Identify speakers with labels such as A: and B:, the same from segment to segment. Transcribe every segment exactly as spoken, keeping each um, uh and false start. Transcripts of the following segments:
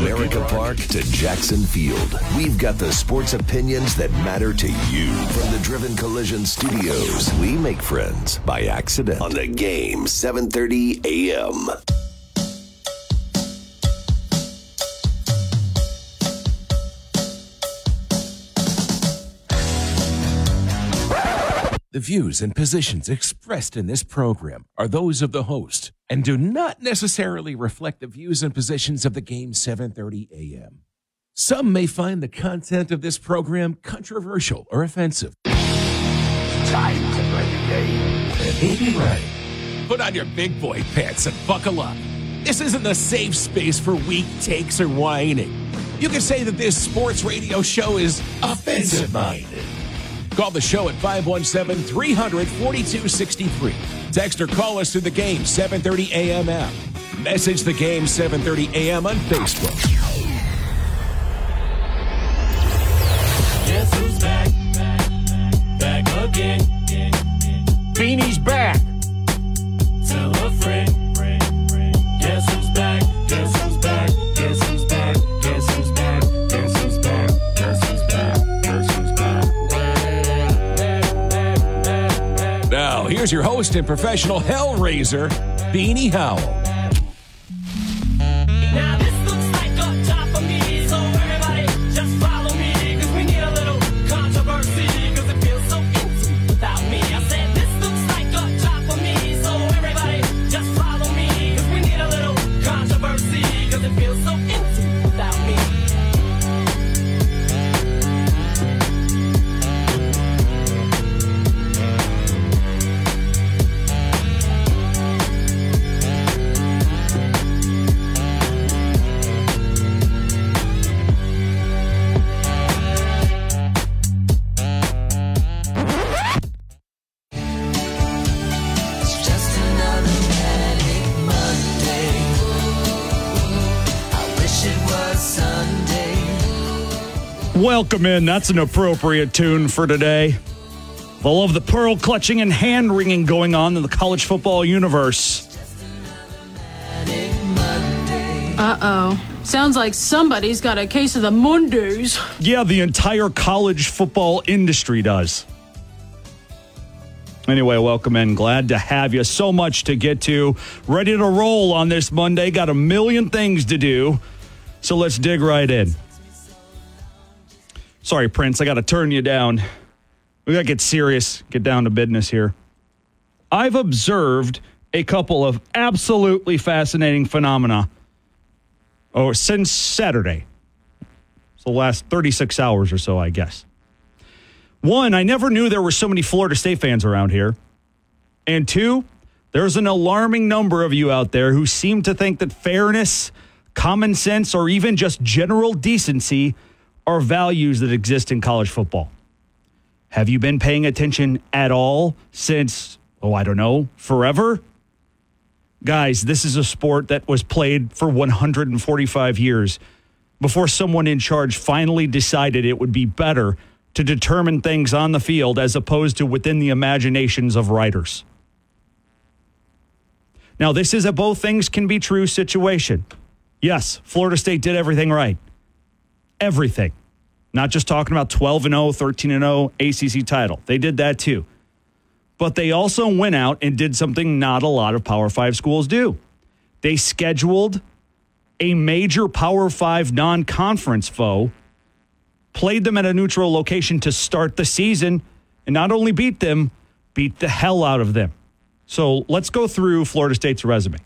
A: Comerica Park to Jackson Field, we've got the sports opinions that matter to you. From the Driven Collision Studios, we make friends by accident on The Game, seven thirty a.m.
B: The views and positions expressed in this program are those of the host and do not necessarily reflect the views and positions of The Game, seven thirty a.m. Some may find the content of this program controversial or offensive.
A: Time to play the game.
B: And he'll be right. Put on your big boy pants and buckle up. This isn't a safe space for weak takes or whining. You can say that this sports radio show is offensive-minded. Call the show at five one seven, three hundred, forty-two sixty-three. Text or call us through The Game, seven thirty a.m. app. Message The Game, seven thirty a.m. on Facebook.
C: Guess who's back? Back, back again.
B: Beanie's back.
C: Tell a friend. Guess who's back? Guess who's back? Guess who's back? Guess who's back? Guess who's back? Guess who's back? Guess who's back?
B: Now, here's your host and professional hellraiser, Beanie Howell.
C: Now this looks like a job for me, so everybody just follow me, cause we need a little controversy, cause it feels so empty without me. I said this looks like a job for me, so everybody just follow me, cause we need a little controversy, cause it feels so empty without me.
D: Welcome in. That's an appropriate tune for today. Full of the pearl clutching and hand wringing going on in the college football universe.
E: Uh-oh. Sounds like somebody's got a case of the Mondays.
D: Yeah, the entire college football industry does. Anyway, welcome in. Glad to have you. So much to get to. Ready to roll on this Monday. Got a million things to do. So let's dig right in. Sorry, Prince, I got to turn you down. We got to get serious, get down to business here. I've observed a couple of absolutely fascinating phenomena oh, since Saturday. It's the last thirty-six hours or so, I guess. One, I never knew there were so many Florida State fans around here. And two, there's an alarming number of you out there who seem to think that fairness, common sense, or even just general decency are values that exist in college football. Have you been paying attention at all since, oh, I don't know, forever? Guys, this is a sport that was played for one hundred forty-five years before someone in charge finally decided it would be better to determine things on the field as opposed to within the imaginations of writers. Now, this is a both things can be true situation. Yes, Florida State did everything right. Everything. Not just talking about twelve and oh, thirteen and oh A C C title. They did that too. But they also went out and did something not a lot of Power Five schools do. They scheduled a major Power Five non-conference foe, played them at a neutral location to start the season, and not only beat them, beat the hell out of them. So let's go through Florida State's resume.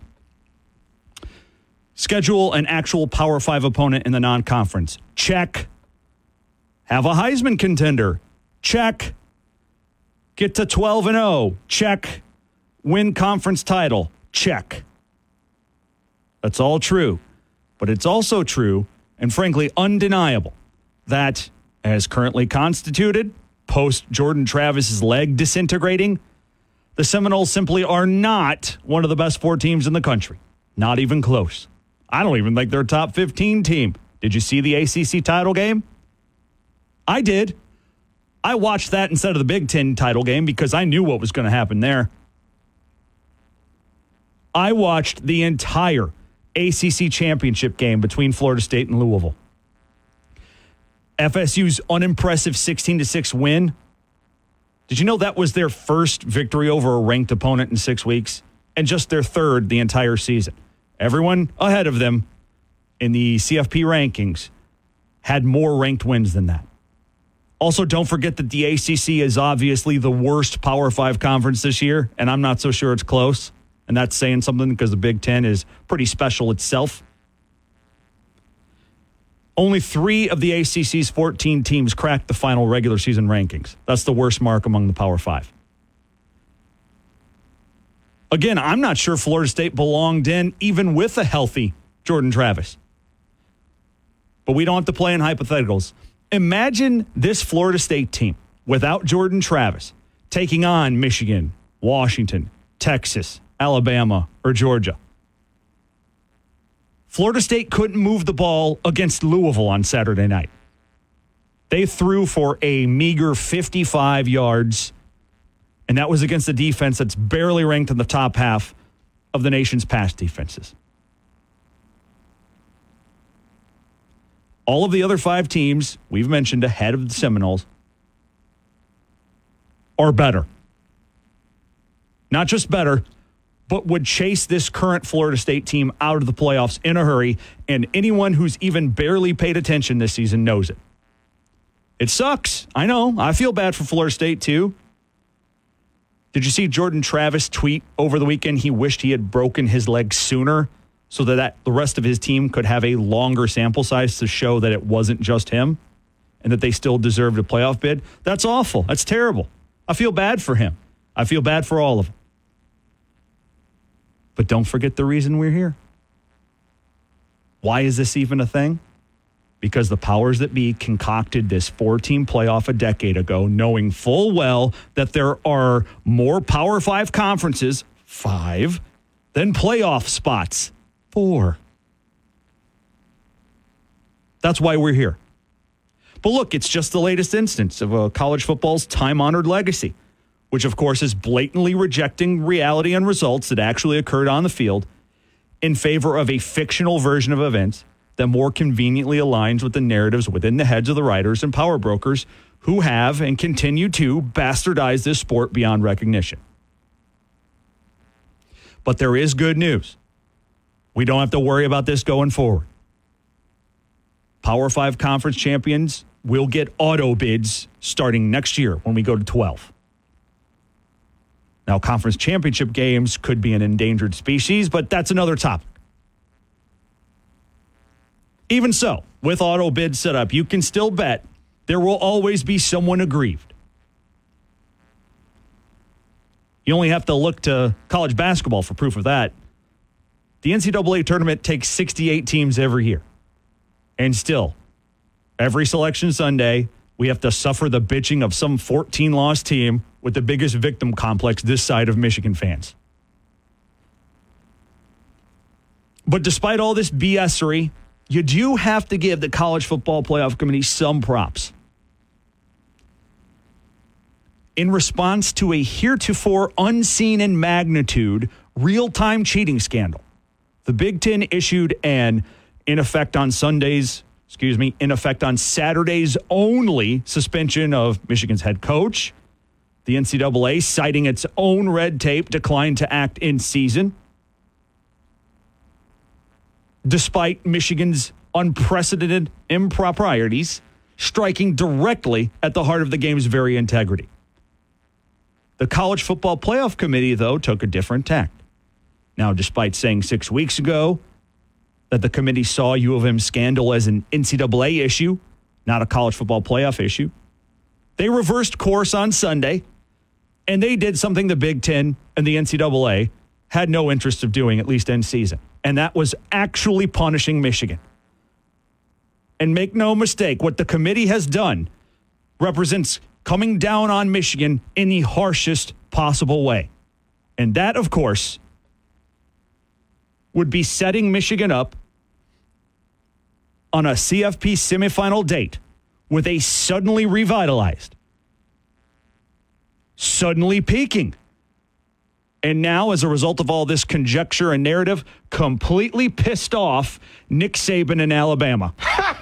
D: Schedule an actual Power Five opponent in the non-conference. Check. Have a Heisman contender. Check. Get to twelve and oh. Check. Win conference title. Check. That's all true. But it's also true, and frankly undeniable, that as currently constituted, post Jordan Travis's leg disintegrating, the Seminoles simply are not one of the best four teams in the country. Not even close. I don't even think they're a top fifteen team. Did you see the A C C title game? I did. I watched that instead of the Big Ten title game because I knew what was going to happen there. I watched the entire A C C championship game between Florida State and Louisville. F S U's unimpressive sixteen to six win. Did you know that was their first victory over a ranked opponent in six weeks? And just their third the entire season. Everyone ahead of them in the C F P rankings had more ranked wins than that. Also, don't forget that the A C C is obviously the worst Power Five conference this year, and I'm not so sure it's close. And that's saying something because the Big Ten is pretty special itself. Only three of the A C C's fourteen teams cracked the final regular season rankings. That's the worst mark among the Power Five. Again, I'm not sure Florida State belonged in even with a healthy Jordan Travis. But we don't have to play in hypotheticals. Imagine this Florida State team without Jordan Travis taking on Michigan, Washington, Texas, Alabama, or Georgia. Florida State couldn't move the ball against Louisville on Saturday night. They threw for a meager fifty-five yards, and that was against a defense that's barely ranked in the top half of the nation's pass defenses. All of the other five teams we've mentioned ahead of the Seminoles are better. Not just better, but would chase this current Florida State team out of the playoffs in a hurry, and anyone who's even barely paid attention this season knows it. It sucks. I know. I feel bad for Florida State, too. Did you see Jordan Travis tweet over the weekend he wished he had broken his leg sooner so that, that the rest of his team could have a longer sample size to show that it wasn't just him and that they still deserved a playoff bid? That's awful. That's terrible. I feel bad for him. I feel bad for all of them. But don't forget the reason we're here. Why is this even a thing? Because the powers that be concocted this four-team playoff a decade ago, knowing full well that there are more Power Five conferences, five, than playoff spots, four. That's why we're here. But look, it's just the latest instance of uh, college football's time-honored legacy, which, of course, is blatantly rejecting reality and results that actually occurred on the field in favor of a fictional version of events that more conveniently aligns with the narratives within the heads of the writers and power brokers who have and continue to bastardize this sport beyond recognition. But there is good news. We don't have to worry about this going forward. Power Five conference champions will get auto bids starting next year when we go to twelve. Now, conference championship games could be an endangered species, but that's another topic. Even so, with auto bids set up, you can still bet there will always be someone aggrieved. You only have to look to college basketball for proof of that. The N C double A tournament takes sixty-eight teams every year. And still, every selection Sunday, we have to suffer the bitching of some fourteen-loss team with the biggest victim complex this side of Michigan fans. But despite all this BS-ery, you do have to give the College Football Playoff Committee some props. In response to a heretofore unseen in magnitude real-time cheating scandal, the Big Ten issued an, in effect on Sundays, excuse me, in effect on Saturdays only suspension of Michigan's head coach. The N C double A, citing its own red tape, declined to act in season, despite Michigan's unprecedented improprieties striking directly at the heart of the game's very integrity. The College Football Playoff Committee, though, took a different tack. Now, despite saying six weeks ago that the committee saw U of M scandal as an N C double A issue, not a college football playoff issue, they reversed course on Sunday, and they did something the Big Ten and the N C double A had no interest of doing, at least in season. And that was actually punishing Michigan. And make no mistake, what the committee has done represents coming down on Michigan in the harshest possible way. And that, of course, would be setting Michigan up on a C F P semifinal date with a suddenly revitalized, suddenly peaking And now, as a result of all this conjecture and narrative, completely pissed off Nick Saban in Alabama.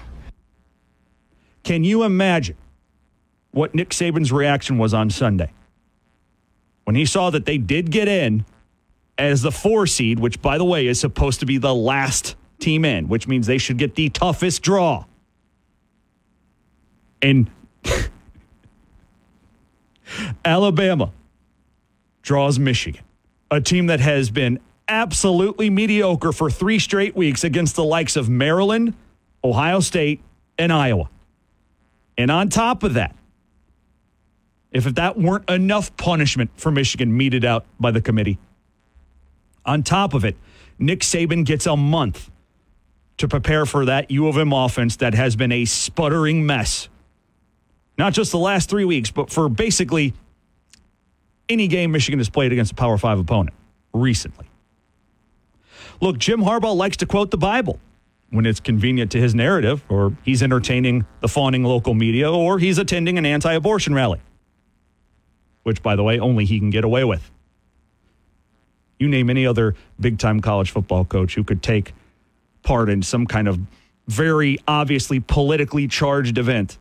D: Can you imagine what Nick Saban's reaction was on Sunday when he saw that they did get in as the four seed, which, by the way, is supposed to be the last team in, which means they should get the toughest draw. And Alabama draws Michigan, a team that has been absolutely mediocre for three straight weeks against the likes of Maryland, Ohio State, and Iowa. And on top of that, if that weren't enough punishment for Michigan meted out by the committee, on top of it, Nick Saban gets a month to prepare for that U of M offense that has been a sputtering mess. Not just the last three weeks, but for basically any game Michigan has played against a Power Five opponent recently. Look, Jim Harbaugh likes to quote the Bible when it's convenient to his narrative, or he's entertaining the fawning local media, or he's attending an anti-abortion rally, which, by the way, only he can get away with. You name any other big-time college football coach who could take part in some kind of very obviously politically charged event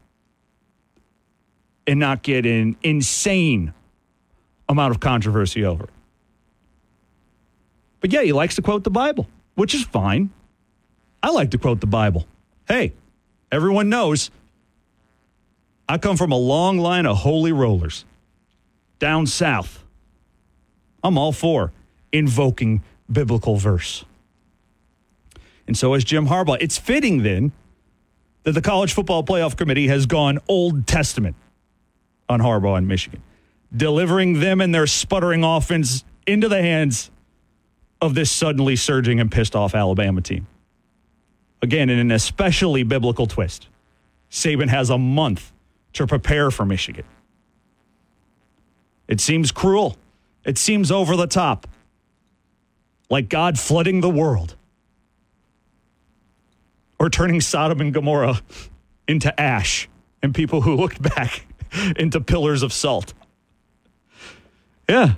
D: and not get an insane amount of controversy over it. But yeah, he likes to quote the Bible, which is fine. I like to quote the Bible. Hey, everyone knows I come from a long line of holy rollers down south. I'm all for invoking biblical verse. And so is Jim Harbaugh. It's fitting then that the College Football Playoff Committee has gone Old Testament on Harbaugh and Michigan, delivering them and their sputtering offense into the hands of this suddenly surging and pissed off Alabama team. Again, in an especially biblical twist, Saban has a month to prepare for Michigan. It seems cruel. It seems over the top. Like God flooding the world. Or turning Sodom and Gomorrah into ash and people who looked back into pillars of salt. Yeah.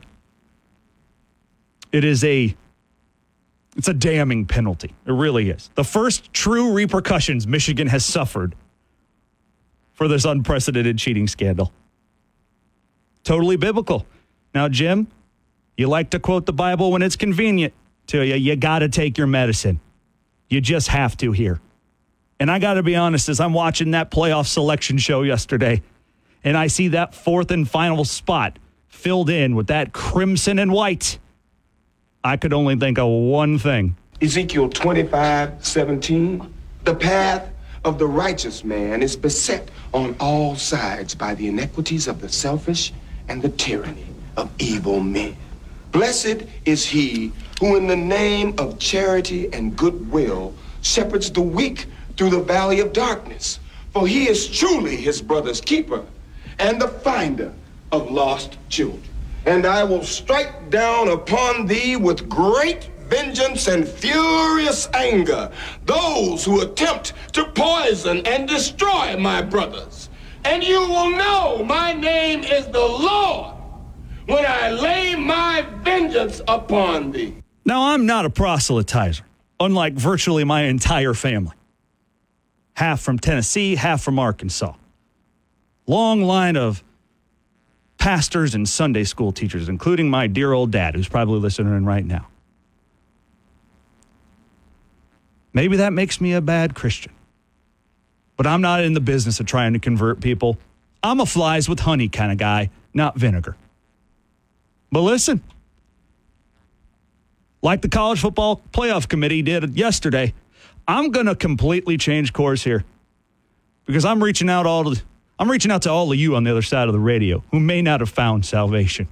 D: It is a It's a damning penalty. It really is. The first true repercussions Michigan has suffered for this unprecedented cheating scandal. Totally biblical. Now, Jim, you like to quote the Bible when it's convenient to you. You got to take your medicine. You just have to here. And I got to be honest, as I'm watching that playoff selection show yesterday, and I see that fourth and final spot filled in with that crimson and white, I could only think of one thing.
F: Ezekiel twenty-five seventeen, the path of the righteous man is beset on all sides by the iniquities of the selfish and the tyranny of evil men. Blessed is he who in the name of charity and goodwill shepherds the weak through the valley of darkness, for he is truly his brother's keeper and the finder of lost children. And I will strike down upon thee with great vengeance and furious anger those who attempt to poison and destroy my brothers. And you will know my name is the Lord when I lay my vengeance upon thee.
D: Now, I'm not a proselytizer, unlike virtually my entire family. Half from Tennessee, half from Arkansas. Long line of pastors and Sunday school teachers, including my dear old dad, who's probably listening right now. Maybe that makes me a bad Christian. But I'm not in the business of trying to convert people. I'm a flies with honey kind of guy, not vinegar. But listen, like the College Football Playoff Committee did yesterday, I'm going to completely change course here because I'm reaching out all to, I'm reaching out to all of you on the other side of the radio who may not have found salvation.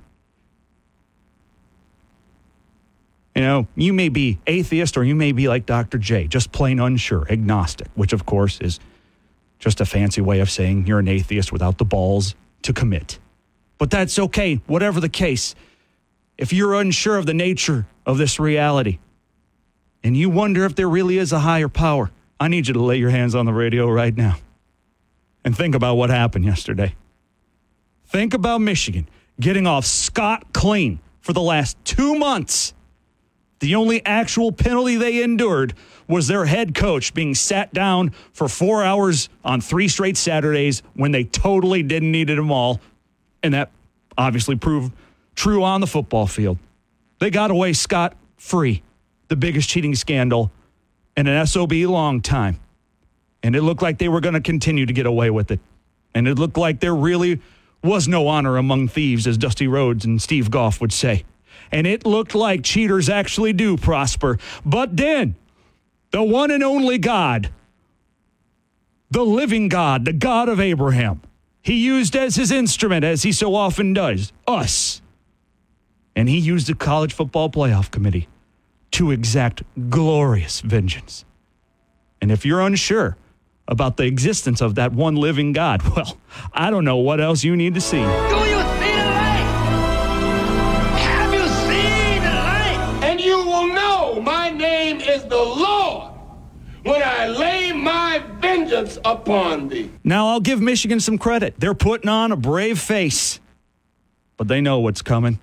D: You know, you may be atheist or you may be like Doctor J, just plain unsure, agnostic, which of course is just a fancy way of saying you're an atheist without the balls to commit. But that's okay, whatever the case. If you're unsure of the nature of this reality and you wonder if there really is a higher power, I need you to lay your hands on the radio right now and think about what happened yesterday. Think about Michigan getting off scot-clean for the last two months. The only actual penalty they endured was their head coach being sat down for four hours on three straight Saturdays when they totally didn't need them all. And that obviously proved true on the football field. They got away scot-free. The biggest cheating scandal in an S O B long time. And it looked like they were going to continue to get away with it. And it looked like there really was no honor among thieves, as Dusty Rhodes and Steve Goff would say. And it looked like cheaters actually do prosper. But then, the one and only God, the living God, the God of Abraham, he used as his instrument, as he so often does, us. And he used the College Football Playoff Committee to exact glorious vengeance. And if you're unsure about the existence of that one living God, well, I don't know what else you need to see.
C: Do you see the light? Have you seen the light?
F: And you will know my name is the Lord when I lay my vengeance upon thee.
D: Now, I'll give Michigan some credit. They're putting on a brave face, but they know what's coming.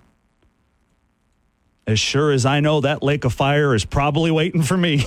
D: As sure as I know that lake of fire is probably waiting for me.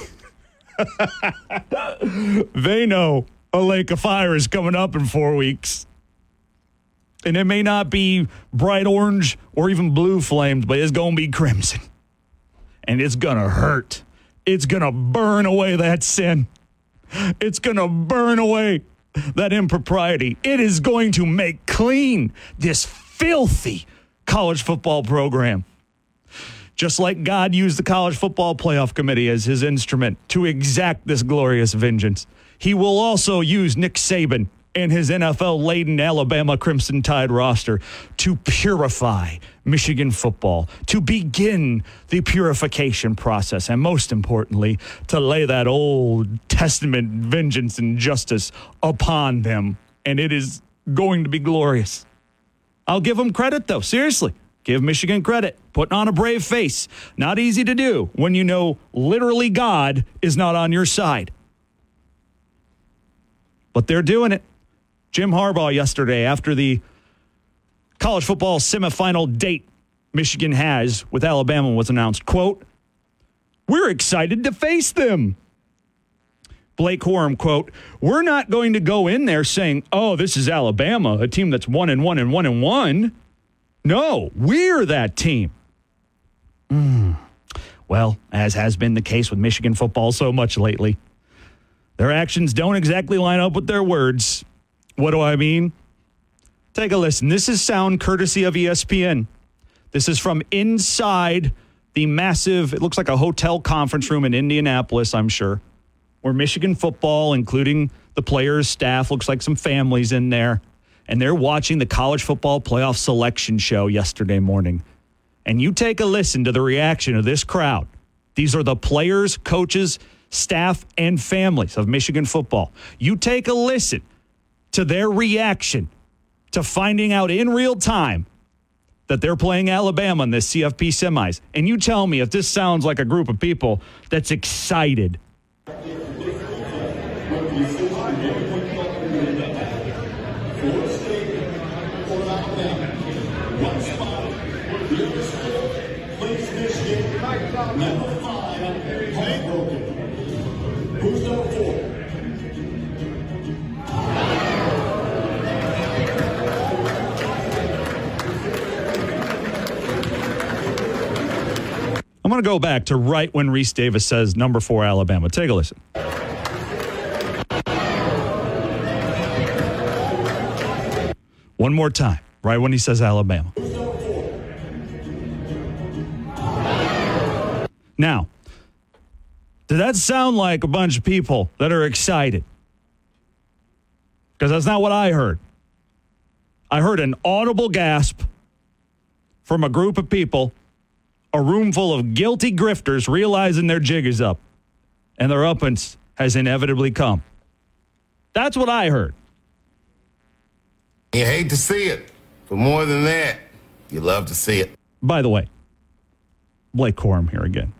D: They know a lake of fire is coming up in four weeks. And it may not be bright orange or even blue flames, but it's going to be crimson. And it's going to hurt. It's going to burn away that sin. It's going to burn away that impropriety. It is going to make clean this filthy college football program. Just like God used the College Football Playoff Committee as his instrument to exact this glorious vengeance, he will also use Nick Saban and his N F L-laden Alabama Crimson Tide roster to purify Michigan football, to begin the purification process, and most importantly, to lay that Old Testament vengeance and justice upon them. And it is going to be glorious. I'll give them credit, though. Seriously. Give Michigan credit. Putting on a brave face. Not easy to do when you know literally God is not on your side. But they're doing it. Jim Harbaugh yesterday, after the college football semifinal date Michigan has with Alabama was announced, quote, "We're excited to face them." Blake Corum, quote, "We're not going to go in there saying, oh, this is Alabama, a team that's one and one and one and one. No, we're that team." Mm. Well, as has been the case with Michigan football so much lately, their actions don't exactly line up with their words. What do I mean? Take a listen. This is sound courtesy of E S P N. This is from inside the massive, it looks like a hotel conference room in Indianapolis, I'm sure, where Michigan football, including the players, staff, looks like some families in there. And they're watching the college football playoff selection show yesterday morning. And you take a listen to the reaction of this crowd. These are the players, coaches, staff, and families of Michigan football. You take a listen to their reaction to finding out in real time that they're playing Alabama in this C F P semis. And you tell me if this sounds like a group of people that's excited.
G: Number five, Hank Broken. Who's number four?
D: I'm going to go back to right when Reese Davis says number four Alabama. Take a listen. One more time, right when he says Alabama. Now, did that sound like a bunch of people that are excited? Because that's not what I heard. I heard an audible gasp from a group of people, a room full of guilty grifters realizing their jig is up and their uppance has inevitably come. That's what I heard.
H: You hate to see it, but more than that, you love to see it.
D: By the way, Blake Corum here again.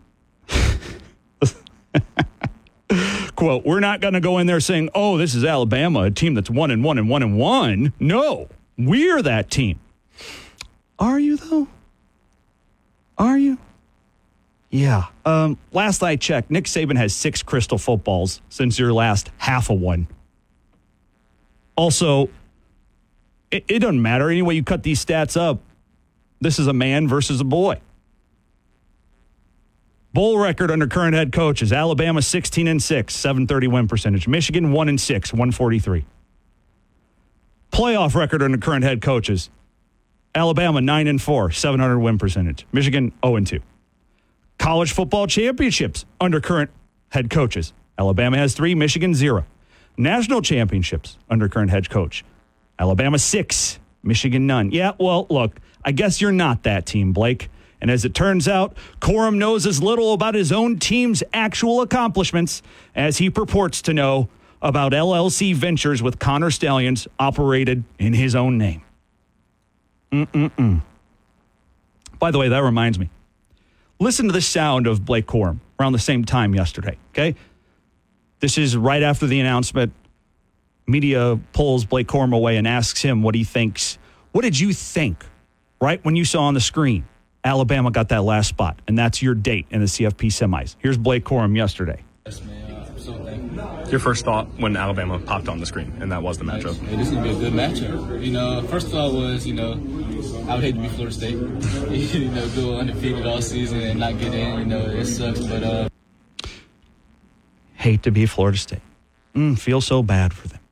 D: Quote, "We're not going to go in there saying, oh, this is Alabama, a team that's one and one and one and one. No, we're that team." Are you, though? Are you? Yeah. Um, last I checked, Nick Saban has six crystal footballs since your last half of one. Also, it, it doesn't matter. Any way you cut these stats up, this is a man versus a boy. Bowl record under current head coaches. Alabama sixteen and six, seven thirty win percentage. Michigan one and six, one forty-three. Playoff record under current head coaches. Alabama nine and four, seven hundred win percentage. Michigan oh and two. College football championships under current head coaches. Alabama has three, Michigan zero. National championships under current head coach. Alabama six, Michigan none. Yeah, well, look, I guess you're not that team, Blake. And as it turns out, Corum knows as little about his own team's actual accomplishments as he purports to know about L L C ventures with Connor Stallions operated in his own name. Mm-mm-mm. By the way, that reminds me. Listen to the sound of Blake Corum around the same time yesterday, okay? This is right after the announcement. Media pulls Blake Corum away and asks him what he thinks. What did you think right when you saw on the screen Alabama got that last spot, and that's your date in the C F P semis? Here's Blake Corum yesterday.
I: Yes, man. Uh, I'm so thankful.
J: Your first thought when Alabama popped on the screen, and that was the matchup?
I: Hey, this is going to be a good matchup. You know, first thought was, you know, I would hate to be Florida State. you know, go undefeated all season and not get in. You know, it sucks, but... Uh...
D: Hate to be Florida State. Mm, feel so bad for them.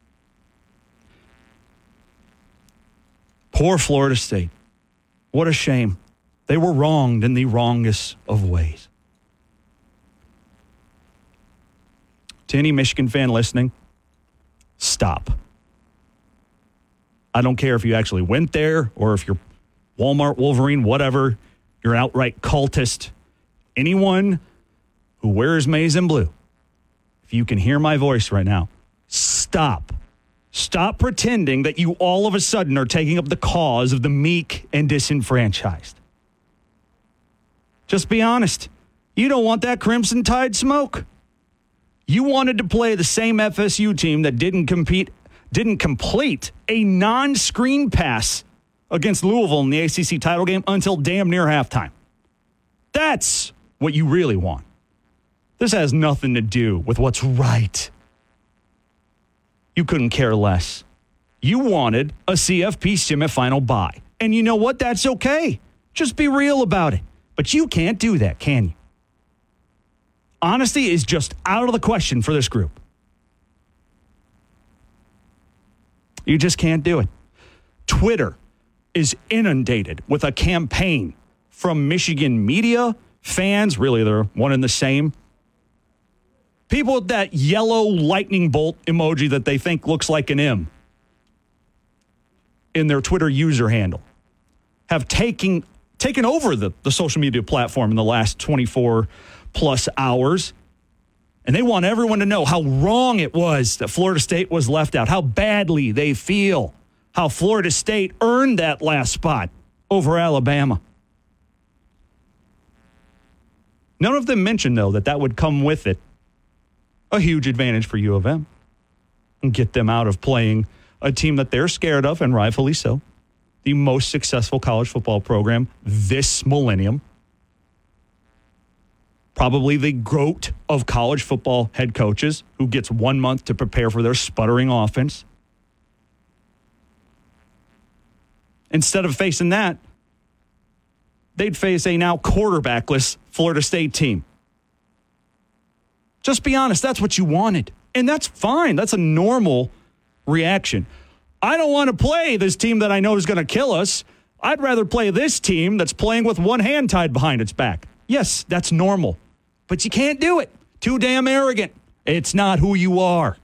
D: Poor Florida State. What a shame. They were wronged in the wrongest of ways. To any Michigan fan listening, stop. I don't care if you actually went there or if you're Walmart Wolverine, whatever, you're an outright cultist. Anyone who wears maize and blue, if you can hear my voice right now, stop. Stop pretending that you all of a sudden are taking up the cause of the meek and disenfranchised. Just be honest. You don't want that Crimson Tide smoke. You wanted to play the same F S U team that didn't compete, didn't complete a non-screen pass against Louisville in the A C C title game until damn near halftime. That's what you really want. This has nothing to do with what's right. You couldn't care less. You wanted a C F P semifinal bye. And you know what? That's okay. Just be real about it. But you can't do that, can you? Honesty is just out of the question for this group. You just can't do it. Twitter is inundated with a campaign from Michigan media, fans, really they're one and the same. People with that yellow lightning bolt emoji that they think looks like an M in their Twitter user handle have taken, taken over the, the social media platform in the last twenty-four plus hours. And they want everyone to know how wrong it was that Florida State was left out, how badly they feel, how Florida State earned that last spot over Alabama. None of them mentioned, though, that that would come with it a huge advantage for U of M and get them out of playing a team that they're scared of, and rightfully so, the most successful college football program this millennium. Probably the GOAT of college football head coaches who gets one month to prepare for their sputtering offense. Instead of facing that, they'd face a now quarterbackless Florida State team. Just be honest, that's what you wanted. And that's fine. That's a normal reaction. I don't want to play this team that I know is going to kill us. I'd rather play this team that's playing with one hand tied behind its back. Yes, that's normal. But you can't do it. Too damn arrogant. It's not who you are.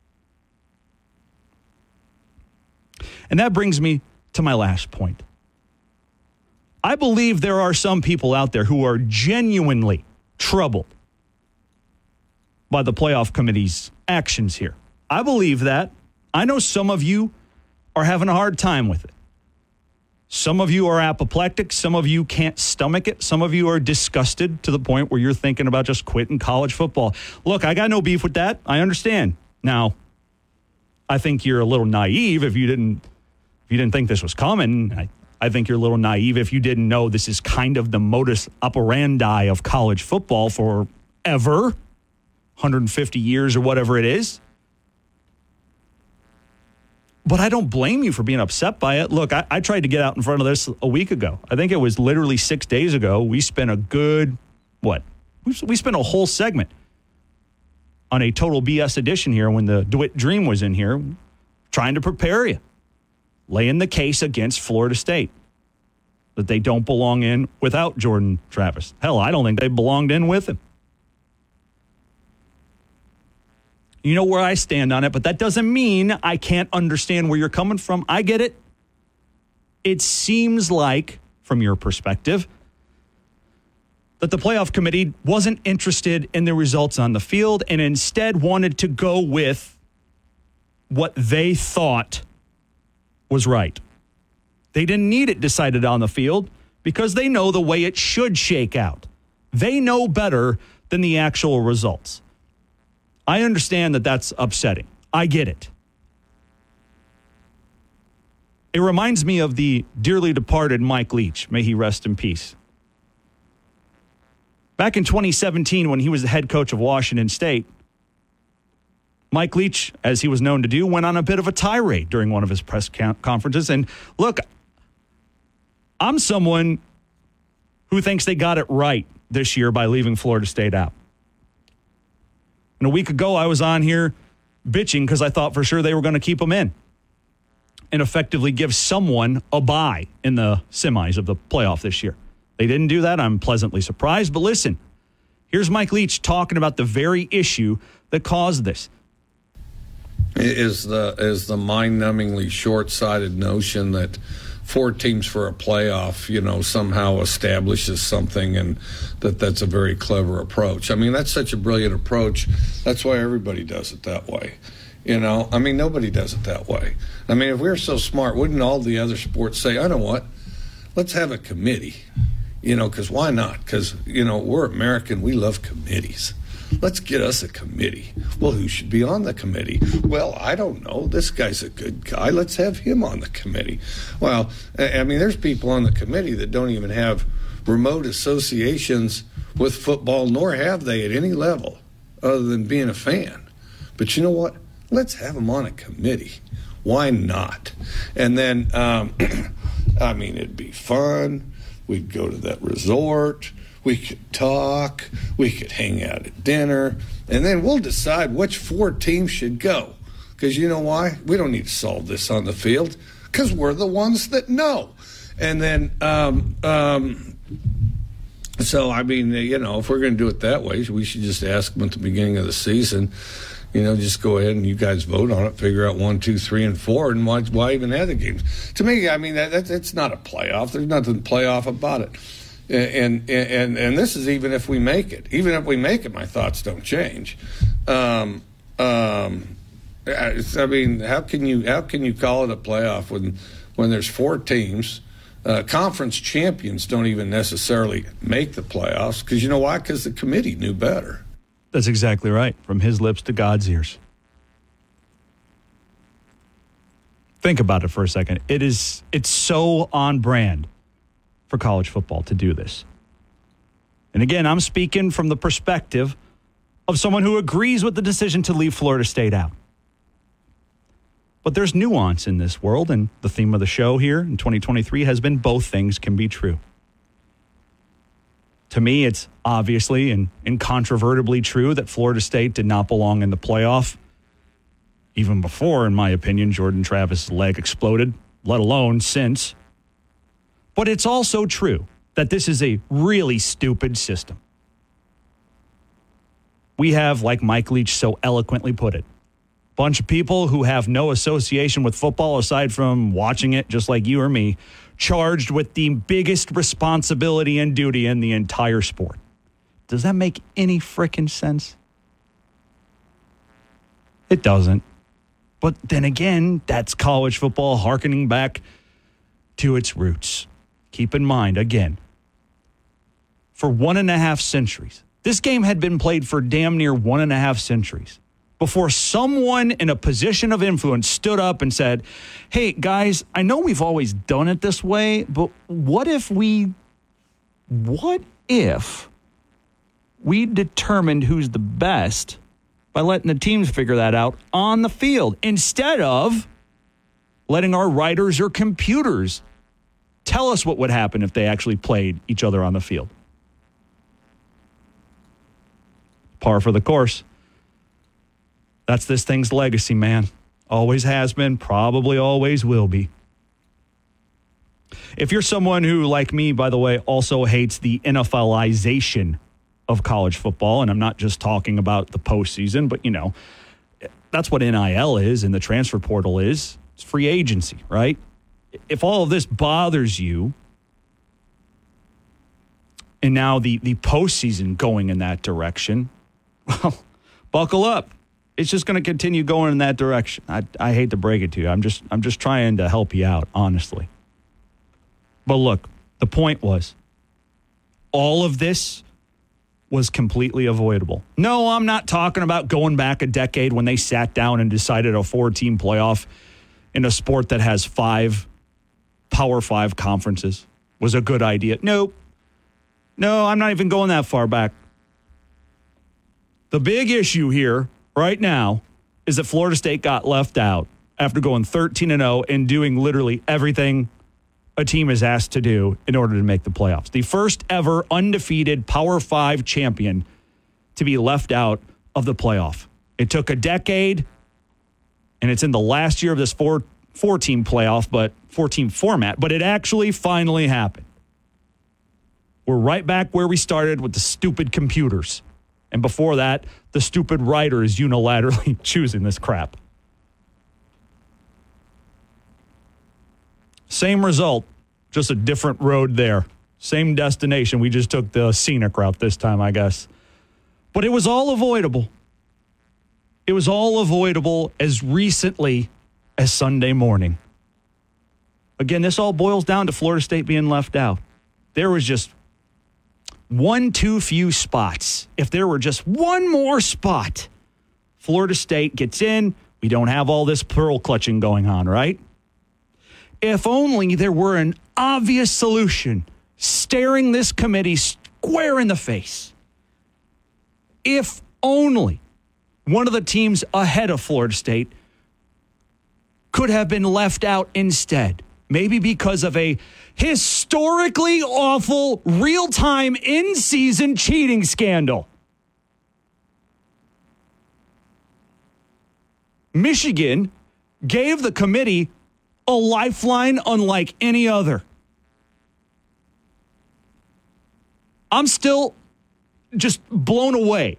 D: And that brings me to my last point. I believe there are some people out there who are genuinely troubled by the playoff committee's actions here. I believe that. I know some of you are having a hard time with it. Some of you are apoplectic. Some of you can't stomach it. Some of you are disgusted to the point where you're thinking about just quitting college football. Look, I got no beef with that. I understand. Now, I think you're a little naive if you didn't if you didn't think this was coming. I, I think you're a little naive if you didn't know this is kind of the modus operandi of college football forever, one hundred fifty years or whatever it is. But I don't blame you for being upset by it. Look, I, I tried to get out in front of this a week ago. I think it was literally six days ago. We spent a good, what? We, we spent a whole segment on a Total B S edition here when the DeWitt Dream was in here, trying to prepare you, laying the case against Florida State that they don't belong in without Jordan Travis. Hell, I don't think they belonged in with him. You know where I stand on it, but that doesn't mean I can't understand where you're coming from. I get it. It seems like, from your perspective, that the playoff committee wasn't interested in the results on the field and instead wanted to go with what they thought was right. They didn't need it decided on the field because they know the way it should shake out. They know better than the actual results. I understand that that's upsetting. I get it. It reminds me of the dearly departed Mike Leach. May he rest in peace. Back in twenty seventeen, when he was the head coach of Washington State, Mike Leach, as he was known to do, went on a bit of a tirade during one of his press conferences. And look, I'm someone who thinks they got it right this year by leaving Florida State out. And a week ago, I was on here bitching because I thought for sure they were going to keep them in and effectively give someone a bye in the semis of the playoff this year. They didn't do that. I'm pleasantly surprised. But listen, here's Mike Leach talking about the very issue that caused this.
K: Is the is the mind-numbingly short-sighted notion that four teams for a playoff, you know, somehow establishes something, and that that's a very clever approach. I mean, that's such a brilliant approach. That's why everybody does it that way. You know, I mean, nobody does it that way. I mean, if we were so smart, wouldn't all the other sports say, I know what, let's have a committee, you know, because why not? Because, you know, we're American, we love committees. Let's get us a committee. Well, who should be on the committee? Well, I don't know. This guy's a good guy. Let's have him on the committee. Well, I mean, there's people on the committee that don't even have remote associations with football, nor have they at any level other than being a fan. But you know what? Let's have them on a committee. Why not? And then, um, I mean, it'd be fun. We'd go to that resort. We could talk, we could hang out at dinner, and then we'll decide which four teams should go. Because you know why? We don't need to solve this on the field, because we're the ones that know. And then, um, um, so, I mean, you know, if we're going to do it that way, we should just ask them at the beginning of the season, you know, just go ahead and you guys vote on it, figure out one, two, three, and four, and why, why even have the games? To me, I mean, that, that, that's not a playoff. There's nothing playoff about it. And, and and this is even if we make it. Even if we make it, my thoughts don't change. Um, um, I mean, how can you how can you call it a playoff when when there's four teams? Uh, conference champions don't even necessarily make the playoffs because you know why? Because the committee knew better.
D: That's exactly right. From his lips to God's ears. Think about it for a second. It is it's so on brand for college football to do this. And again, I'm speaking from the perspective of someone who agrees with the decision to leave Florida State out. But there's nuance in this world, and the theme of the show here in twenty twenty-three has been both things can be true. To me, it's obviously and incontrovertibly true that Florida State did not belong in the playoff. Even before, in my opinion, Jordan Travis' leg exploded, let alone since. But it's also true that this is a really stupid system. We have, like Mike Leach so eloquently put it, a bunch of people who have no association with football aside from watching it just like you or me, charged with the biggest responsibility and duty in the entire sport. Does that make any frickin' sense? It doesn't. But then again, that's college football hearkening back to its roots. Keep in mind, again, for one and a half centuries, this game had been played for damn near one and a half centuries. before someone in a position of influence stood up and said, hey, guys, I know we've always done it this way, but what if we, what if we determined who's the best by letting the teams figure that out on the field instead of letting our writers or computers tell us what would happen if they actually played each other on the field? Par for the course. That's this thing's legacy, man. Always has been, probably always will be. If you're someone who, like me, by the way, also hates the NFLization of college football, and I'm not just talking about the postseason, but, you know, that's what N I L is and the transfer portal is. It's free agency, right? If all of this bothers you, and now the, the postseason going in that direction, well, buckle up. It's just going to continue going in that direction. I, I hate to break it to you. I'm just I'm just trying to help you out, honestly. But look, the point was, all of this was completely avoidable. No, I'm not talking about going back a decade when they sat down and decided a four-team playoff in a sport that has five Power Five conferences was a good idea. Nope. No, I'm not even going that far back. The big issue here right now is that Florida State got left out after going thirteen and oh and doing literally everything a team is asked to do in order to make the playoffs. The first ever undefeated Power Five champion to be left out of the playoff. It took a decade, and it's in the last year of this four, four-team playoff, but four-team format, but it actually finally happened. We're right back where we started with the stupid computers. And before that, the stupid writers unilaterally choosing this crap. Same result, just a different road there. Same destination. We just took the scenic route this time, I guess. But it was all avoidable. It was all avoidable as recently as Sunday morning. Again, this all boils down to Florida State being left out. There was just one too few spots. If there were just one more spot, Florida State gets in. We don't have all this pearl clutching going on, right? If only there were an obvious solution staring this committee square in the face. If only one of the teams ahead of Florida State could have been left out instead. Maybe because of a historically awful real-time in-season cheating scandal. Michigan gave the committee a lifeline unlike any other. I'm still just blown away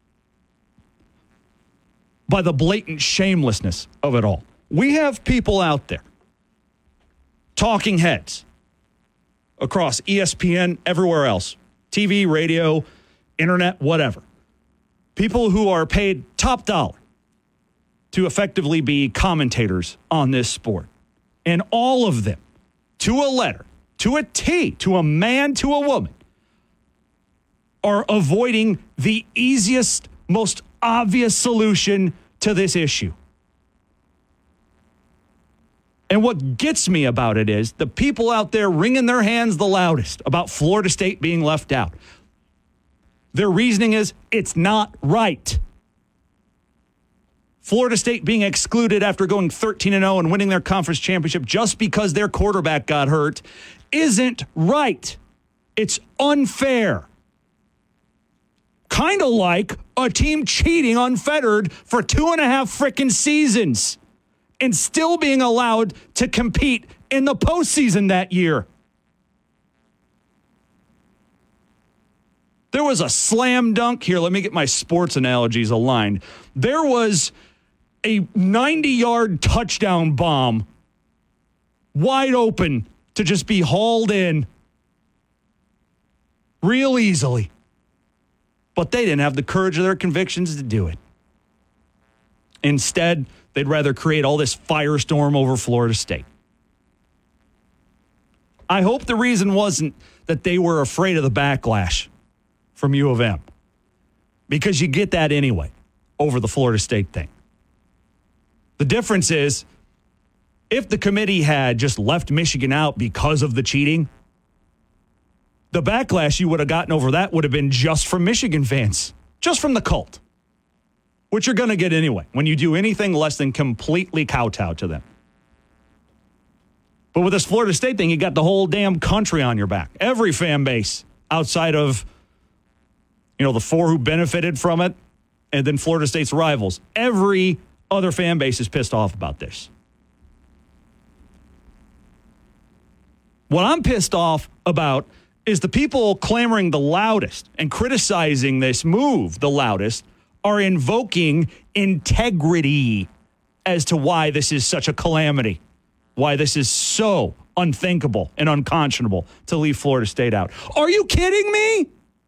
D: by the blatant shamelessness of it all. We have people out there, talking heads, across E S P N, everywhere else, T V, radio, internet, whatever. People who are paid top dollar to effectively be commentators on this sport. And all of them, to a letter, to a T, to a man, to a woman, are avoiding the easiest, most obvious solution to this issue. And what gets me about it is the people out there wringing their hands the loudest about Florida State being left out. Their reasoning is it's not right. Florida State being excluded after going thirteen and oh and winning their conference championship just because their quarterback got hurt isn't right. It's unfair. Kind of like a team cheating unfettered for two and a half frickin' seasons and still being allowed to compete in the postseason that year. There was a slam dunk here. Let me get my sports analogies aligned. There was a ninety-yard touchdown bomb wide open to just be hauled in real easily. But they didn't have the courage of their convictions to do it. Instead, they'd rather create all this firestorm over Florida State. I hope the reason wasn't that they were afraid of the backlash from U of M, because you get that anyway. over the Florida State thing. The difference is, if the committee had just left Michigan out because of the cheating, the backlash you would have gotten over that would have been just from Michigan fans, just from the cult, which you're going to get anyway when you do anything less than completely kowtow to them. But with this Florida State thing, you got the whole damn country on your back. Every fan base outside of, you know, the four who benefited from it and then Florida State's rivals. Every other fan base is pissed off about this. What I'm pissed off about is the people clamoring the loudest and criticizing this move the loudest are invoking integrity as to why this is such a calamity, why this is so unthinkable and unconscionable to leave Florida State out. Are you kidding me?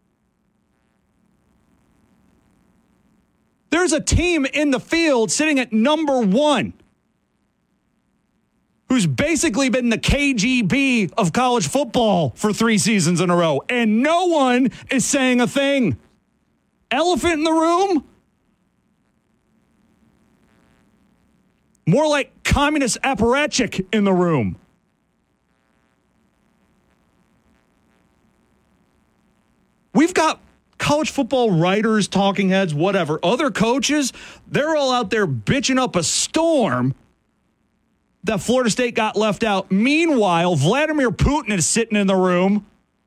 D: There's a team in the field sitting at number one who's basically been the K G B of college football for three seasons in a row, and no one is saying a thing. Elephant in the room? More like communist apparatchik in the room. We've got college football writers, talking heads, whatever, other coaches, they're all out there bitching up a storm that Florida State got left out. Meanwhile, Vladimir Putin is sitting in the room,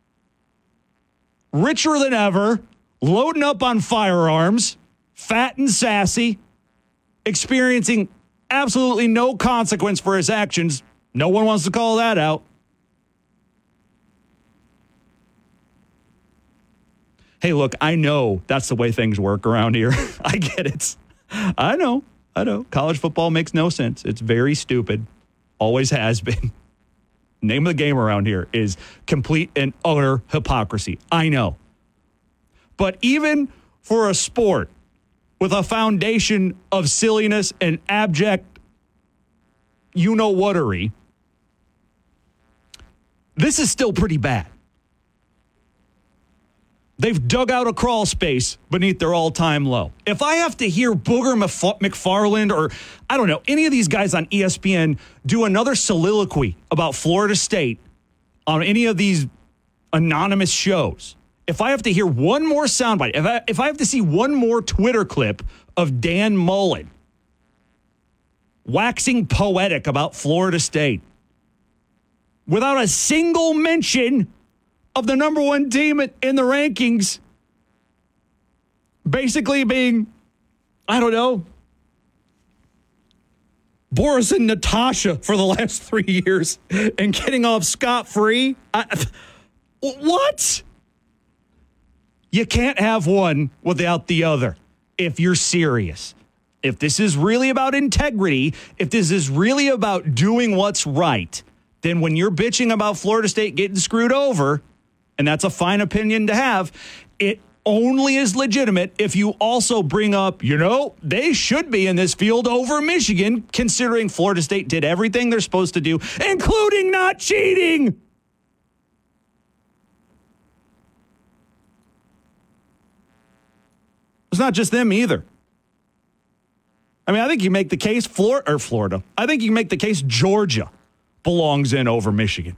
D: richer than ever, loading up on firearms, fat and sassy, experiencing absolutely no consequence for his actions. No one wants to call that out. Hey, look, I know that's the way things work around here. I get it. I know. I know. College football makes no sense. It's very stupid. Always has been. Name of the game around here is complete and utter hypocrisy. I know. But even for a sport with a foundation of silliness and abject you-know-whatery, this is still pretty bad. They've dug out a crawl space beneath their all-time low. If I have to hear Booger McFarland or, I don't know, any of these guys on E S P N do another soliloquy about Florida State on any of these anonymous shows, if I have to hear one more soundbite, if I, if I have to see one more Twitter clip of Dan Mullen waxing poetic about Florida State without a single mention of the number one team in the rankings basically being, I don't know, Boris and Natasha for the last three years and getting off scot-free. I, what? You can't have one without the other if you're serious. If this is really about integrity, if this is really about doing what's right, then when you're bitching about Florida State getting screwed over, and that's a fine opinion to have, it only is legitimate if you also bring up, you know, they should be in this field over Michigan, considering Florida State did everything they're supposed to do, including not cheating. It's not just them either. I mean, I think you make the case Florida, or Florida. I think you can make the case Georgia belongs in over Michigan.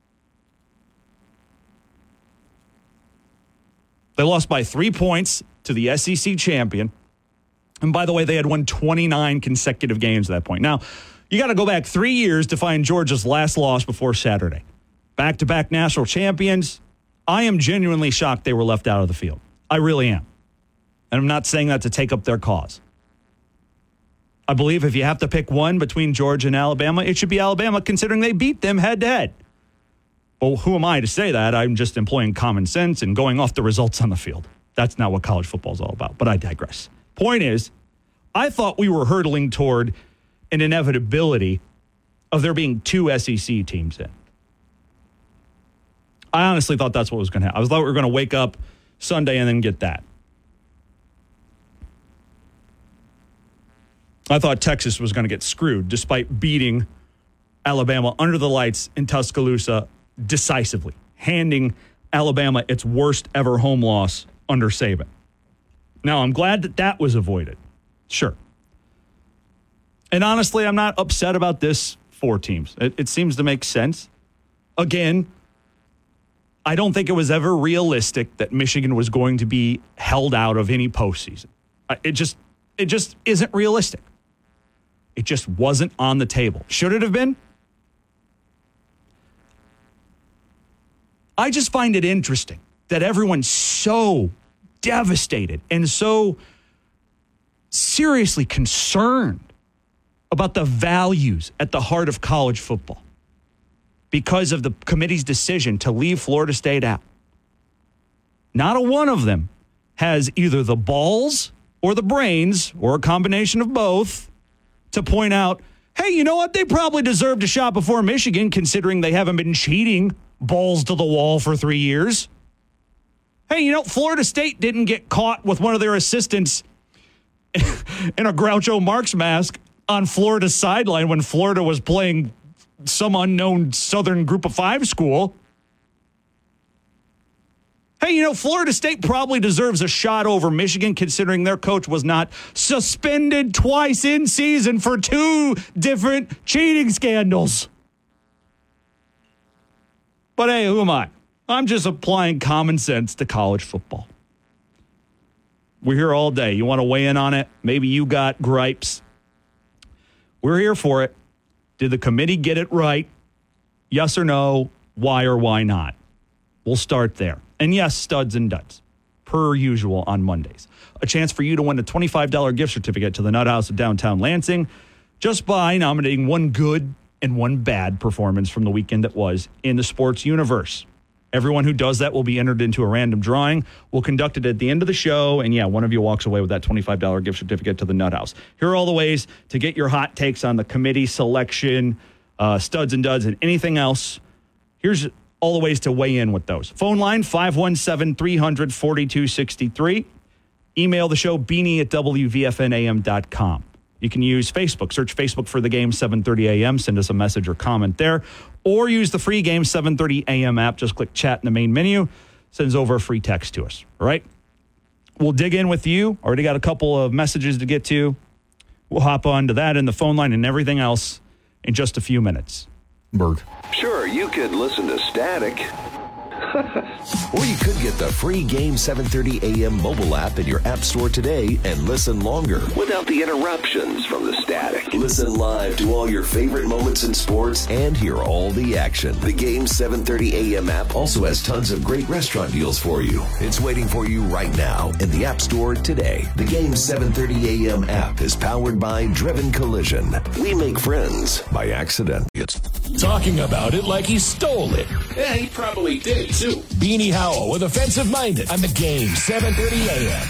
D: They lost by three points to the S E C champion. And by the way, they had won twenty-nine consecutive games at that point. Now, you got to go back three years to find Georgia's last loss before Saturday. Back-to-back national champions. I am genuinely shocked they were left out of the field. I really am. And I'm not saying that to take up their cause. I believe if you have to pick one between Georgia and Alabama, it should be Alabama, considering they beat them head-to-head. Well, who am I to say that? I'm just employing common sense and going off the results on the field. That's not what college football is all about, but I digress. Point is, I thought we were hurtling toward an inevitability of there being two S E C teams in. I honestly thought that's what was going to happen. I thought we were going to wake up Sunday and then get that. I thought Texas was going to get screwed despite beating Alabama under the lights in Tuscaloosa decisively, handing Alabama its worst ever home loss under Saban. Now, I'm glad that that was avoided. Sure. And honestly, I'm not upset about this four teams. It, it seems to make sense. Again, I don't think it was ever realistic that Michigan was going to be held out of any postseason. It just, it just isn't realistic. It just wasn't on the table. Should it have been? I just find it interesting that everyone's so devastated and so seriously concerned about the values at the heart of college football because of the committee's decision to leave Florida State out. Not a one of them has either the balls or the brains or a combination of both to point out, hey, you know what? They probably deserved a shot before Michigan, considering they haven't been cheating balls to the wall for three years. Hey, you know, Florida State didn't get caught with one of their assistants in a Groucho Marx mask on Florida's sideline when Florida was playing some unknown Southern Group of Five school. Hey, you know, Florida State probably deserves a shot over Michigan, considering their coach was not suspended twice in season for two different cheating scandals. But hey, who am I? I'm just applying common sense to college football. We're here all day. You want to weigh in on it? Maybe you got gripes. We're here for it. Did the committee get it right? Yes or no? Why or why not? We'll start there. And yes, studs and duds, per usual on Mondays. A chance for you to win a twenty-five dollars gift certificate to the Nut House of downtown Lansing just by nominating one good and one bad performance from the weekend that was in the sports universe. Everyone who does that will be entered into a random drawing. We'll conduct it at the end of the show, and yeah, one of you walks away with that twenty-five dollars gift certificate to the Nut House. Here are all the ways to get your hot takes on the committee selection, uh, studs and duds, and anything else. Here's all the ways to weigh in with those. Phone line, five one seven, three hundred, forty-two sixty-three. Email the show, beanie at w v f n a m dot com. You can use Facebook. Search Facebook for the game seven thirty a.m. Send us a message or comment there. Or use the free Game seven thirty a.m. app. Just click chat in the main menu. Sends over a free text to us. All right? We'll dig in with you. Already got a couple of messages to get to. We'll hop on to that and the phone line and everything else in just a few minutes. Berg.
A: Sure, you could listen to static. Or you could get the free Game seven thirty a.m. mobile app in your app store today and listen longer without the interruptions from the static. Listen live to all your favorite moments in sports and hear all the action. The Game seven thirty a.m. app also has tons of great restaurant deals for you. It's waiting for you right now in the app store today. The Game seven thirty a.m. app is powered by Driven Collision. We make friends by accident. It's
B: Talking about it like he stole it. Yeah, he probably did, too. Beanie Howell with Offensive Minded on the Game, seven thirty a.m.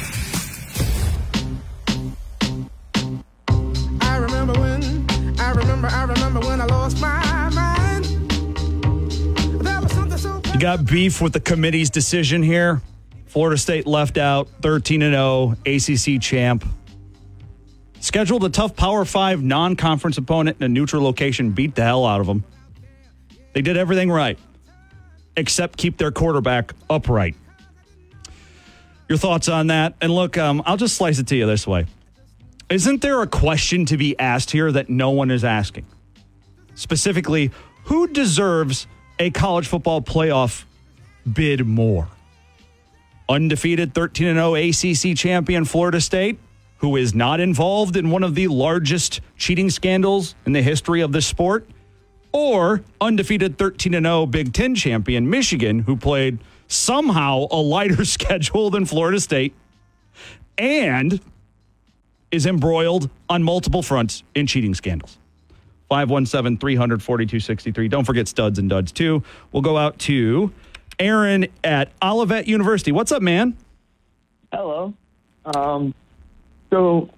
L: I remember when, I remember, I remember when I lost my mind. There was something so...
D: You got beef with the committee's decision here. Florida State left out, thirteen and oh, A C C champ. Scheduled a tough Power five non-conference opponent in a neutral location, beat the hell out of them. They did everything right, except keep their quarterback upright. Your thoughts on that? And look, um, I'll just slice it to you this way. Isn't there a question to be asked here that no one is asking? Specifically, who deserves a college football playoff bid more? Undefeated thirteen and oh A C C champion Florida State, who is not involved in one of the largest cheating scandals in the history of this sport, or undefeated thirteen and oh Big Ten champion Michigan, who played somehow a lighter schedule than Florida State and is embroiled on multiple fronts in cheating scandals. five one seven, three hundred, forty-two sixty-three. Don't forget studs and duds, too. We'll go out to Aaron at Olivet University. What's up, man?
M: Hello. Um... So,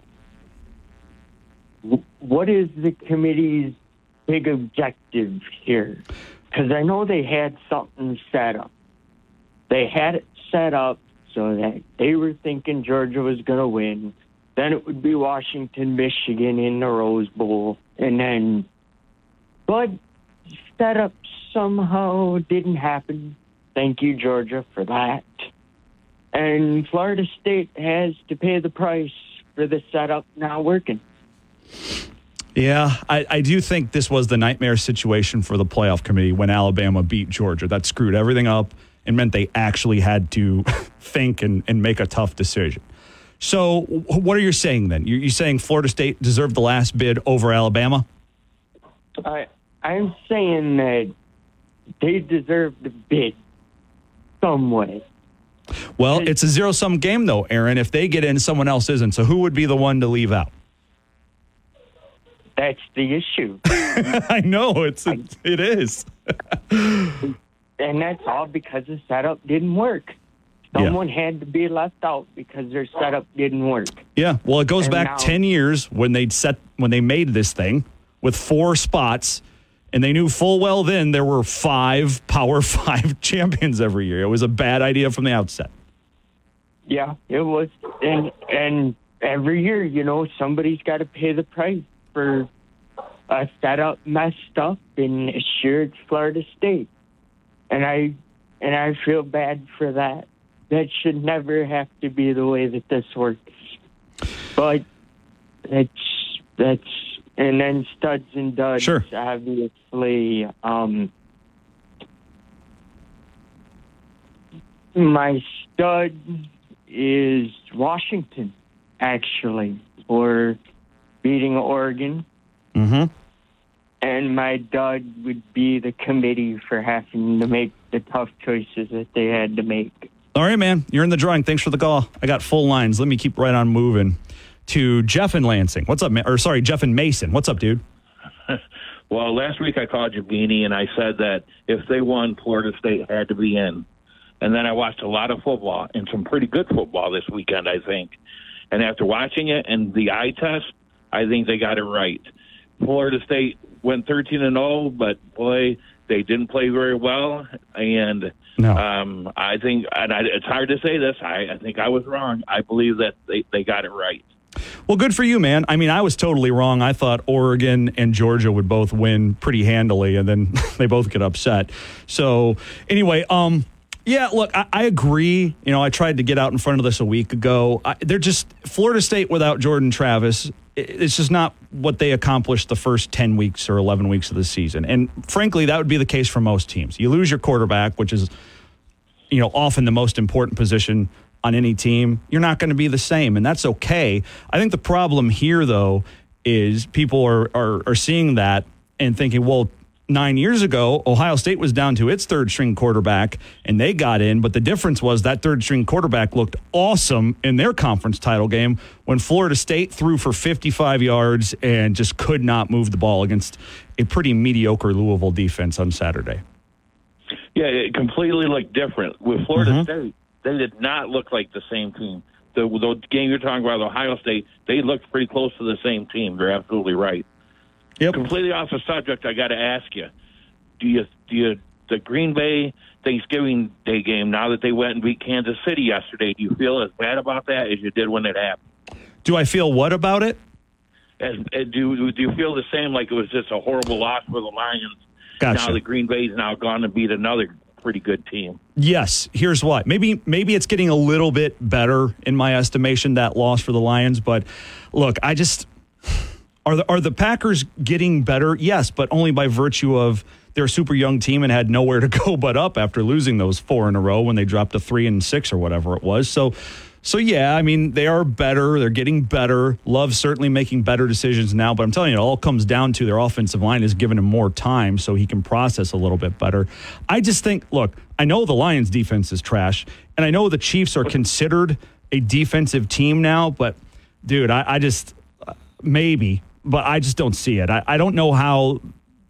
M: what is the committee's big objective here? Because I know they had something set up. They had it set up so that they were thinking Georgia was going to win. Then it would be Washington, Michigan in the Rose Bowl. And then, but setup somehow didn't happen. Thank you, Georgia, for that. And Florida State has to pay the price for the setup not working.
D: Yeah, I, I do think this was the nightmare situation for the playoff committee when Alabama beat Georgia. That screwed everything up and meant they actually had to think and, and make a tough decision. So what are you saying then? You're, you're saying Florida State deserved the last bid over Alabama?
M: I, I'm saying that they deserve the bid some way.
D: Well, it's a zero-sum game, though, Aaron. If they get in, someone else isn't. So who would be the one to leave out?
M: That's the issue.
D: I know. It's it, it is.
M: And that's all because the setup didn't work. Someone yeah. had to be left out because their setup didn't work.
D: Yeah. Well, it goes and back now, ten years when they set when they made this thing with four spots, and they knew full well then there were five Power Five champions every year. It was a bad idea from the outset.
M: Yeah, it was. And and every year, you know, somebody's got to pay the price for a setup messed up, and sure, it's Florida State. And I and I feel bad for that. That should never have to be the way that this works. But that's that's and then studs and duds.
D: Sure.
M: Obviously, um, my stud is Washington, actually, for beating Oregon.
D: Mm-hmm.
M: And my dud would be the committee for having to make the tough choices that they had to make.
D: All right, man. You're in the drawing. Thanks for the call. I got full lines. Let me keep right on moving to Jeff in Lansing. What's up, man? Or sorry, Jeff in Mason. What's up, dude?
N: Well, last week I called you Beanie, and I said that if they won, Florida State had to be in. And then I watched a lot of football, and some pretty good football this weekend, I think. And after watching it and the eye test, I think they got it right. Florida State went thirteen and oh, but, boy, they didn't play very well. And
D: no.
N: um, I think, and I, it's hard to say this, I, I think I was wrong. I believe that they, they got it right.
D: Well, good for you, man. I mean, I was totally wrong. I thought Oregon and Georgia would both win pretty handily, and then they both get upset. So, anyway, um, yeah, look, I, I agree. You know, I tried to get out in front of this a week ago. I, they're just Florida State without Jordan Travis. It, it's just not what they accomplished the first ten weeks or eleven weeks of the season. And frankly, that would be the case for most teams. You lose your quarterback, which is, you know, often the most important position on any team. You're not going to be the same, and that's okay. I think the problem here, though, is people are, are, are seeing that and thinking, well, nine years ago, Ohio State was down to its third-string quarterback, and they got in, but the difference was that third-string quarterback looked awesome in their conference title game when Florida State threw for fifty-five yards and just could not move the ball against a pretty mediocre Louisville defense on Saturday.
N: Yeah, it completely looked different. With Florida
D: Mm-hmm.
N: State, they did not look like the same team. The, the game you're talking about, Ohio State, they looked pretty close to the same team. You're absolutely right.
D: Yep.
N: Completely off the subject, I got to ask you: Do you, do you, the Green Bay Thanksgiving Day game? Now that they went and beat Kansas City yesterday, do you feel as bad about that as you did when it happened?
D: Do I feel what about it?
N: As, do do you feel the same? Like it was just a horrible loss for the Lions?
D: Gotcha.
N: Now the Green Bay's now gone to beat another pretty good team.
D: Yes. Here's what. Maybe maybe it's getting a little bit better in my estimation, that loss for the Lions. But look, I just are the are the Packers getting better? Yes, but only by virtue of they're a super young team and had nowhere to go but up after losing those four in a row when they dropped to three and six or whatever it was. So so yeah, I mean, they are better. They're getting better. Love's certainly making better decisions now, but I'm telling you, it all comes down to their offensive line is giving him more time so he can process a little bit better. I just think, look, I know the Lions defense is trash, and I know the Chiefs are considered a defensive team now, but dude, I, I just, uh, maybe, but I just don't see it. I, I don't know how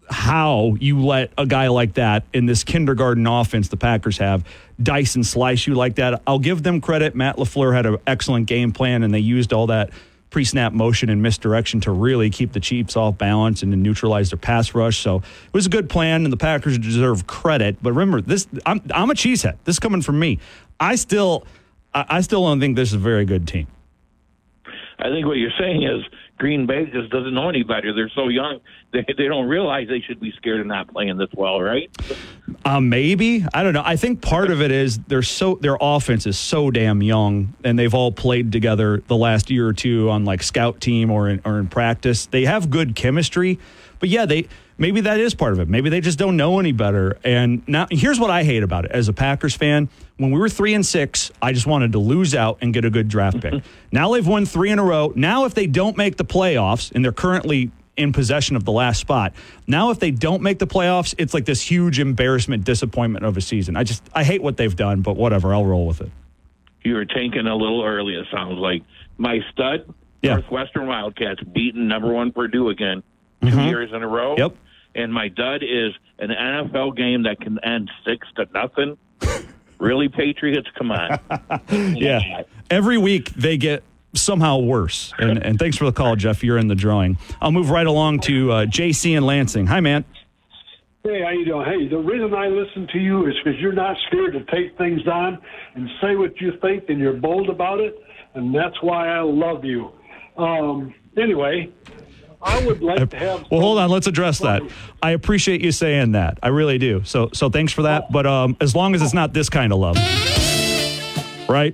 D: how you let a guy like that in this kindergarten offense the Packers have dice and slice you like that. I'll give them credit. Matt LaFleur had an excellent game plan, and they used all that pre-snap motion and misdirection to really keep the Chiefs off balance and to neutralize their pass rush. So it was a good plan, and the Packers deserve credit. But remember, this I'm I'm a cheesehead. This is coming from me. I still I still don't think this is a very good team.
N: I think what you're saying is Green Bay just doesn't know any better. They're so young. They, they don't realize they should be scared of not playing this well, right?
D: Uh, maybe. I don't know. I think part of it is they're so their offense is so damn young, and they've all played together the last year or two on like scout team or in, or in practice. They have good chemistry, but yeah, they maybe that is part of it. Maybe they just don't know any better. And now here's what I hate about it as a Packers fan. When we were three and six, I just wanted to lose out and get a good draft pick. Now they've won three in a row. Now if they don't make the playoffs, and they're currently in possession of the last spot, now if they don't make the playoffs, it's like this huge embarrassment, disappointment of a season. I just I hate what they've done, but whatever, I'll roll with it.
N: You were tanking a little early, it sounds like. My stud,
D: yeah.
N: Northwestern Wildcats, beating number one Purdue again two
D: Mhm.
N: years in a row.
D: Yep.
N: And my dud is an N F L game that can end six to nothing. Really, Patriots? Come on.
D: Yeah. Every week they get somehow worse. And, and thanks for the call, Jeff. You're in the drawing. I'll move right along to uh, J C in Lansing. Hi, man.
O: Hey, how you doing? Hey, the reason I listen to you is because you're not scared to take things on and say what you think, and you're bold about it, and that's why I love you. Um, anyway, I would like to have...
D: Well, hold on. Let's address that. I appreciate you saying that. I really do. So so thanks for that. But um, as long as it's not this kind of love. Right?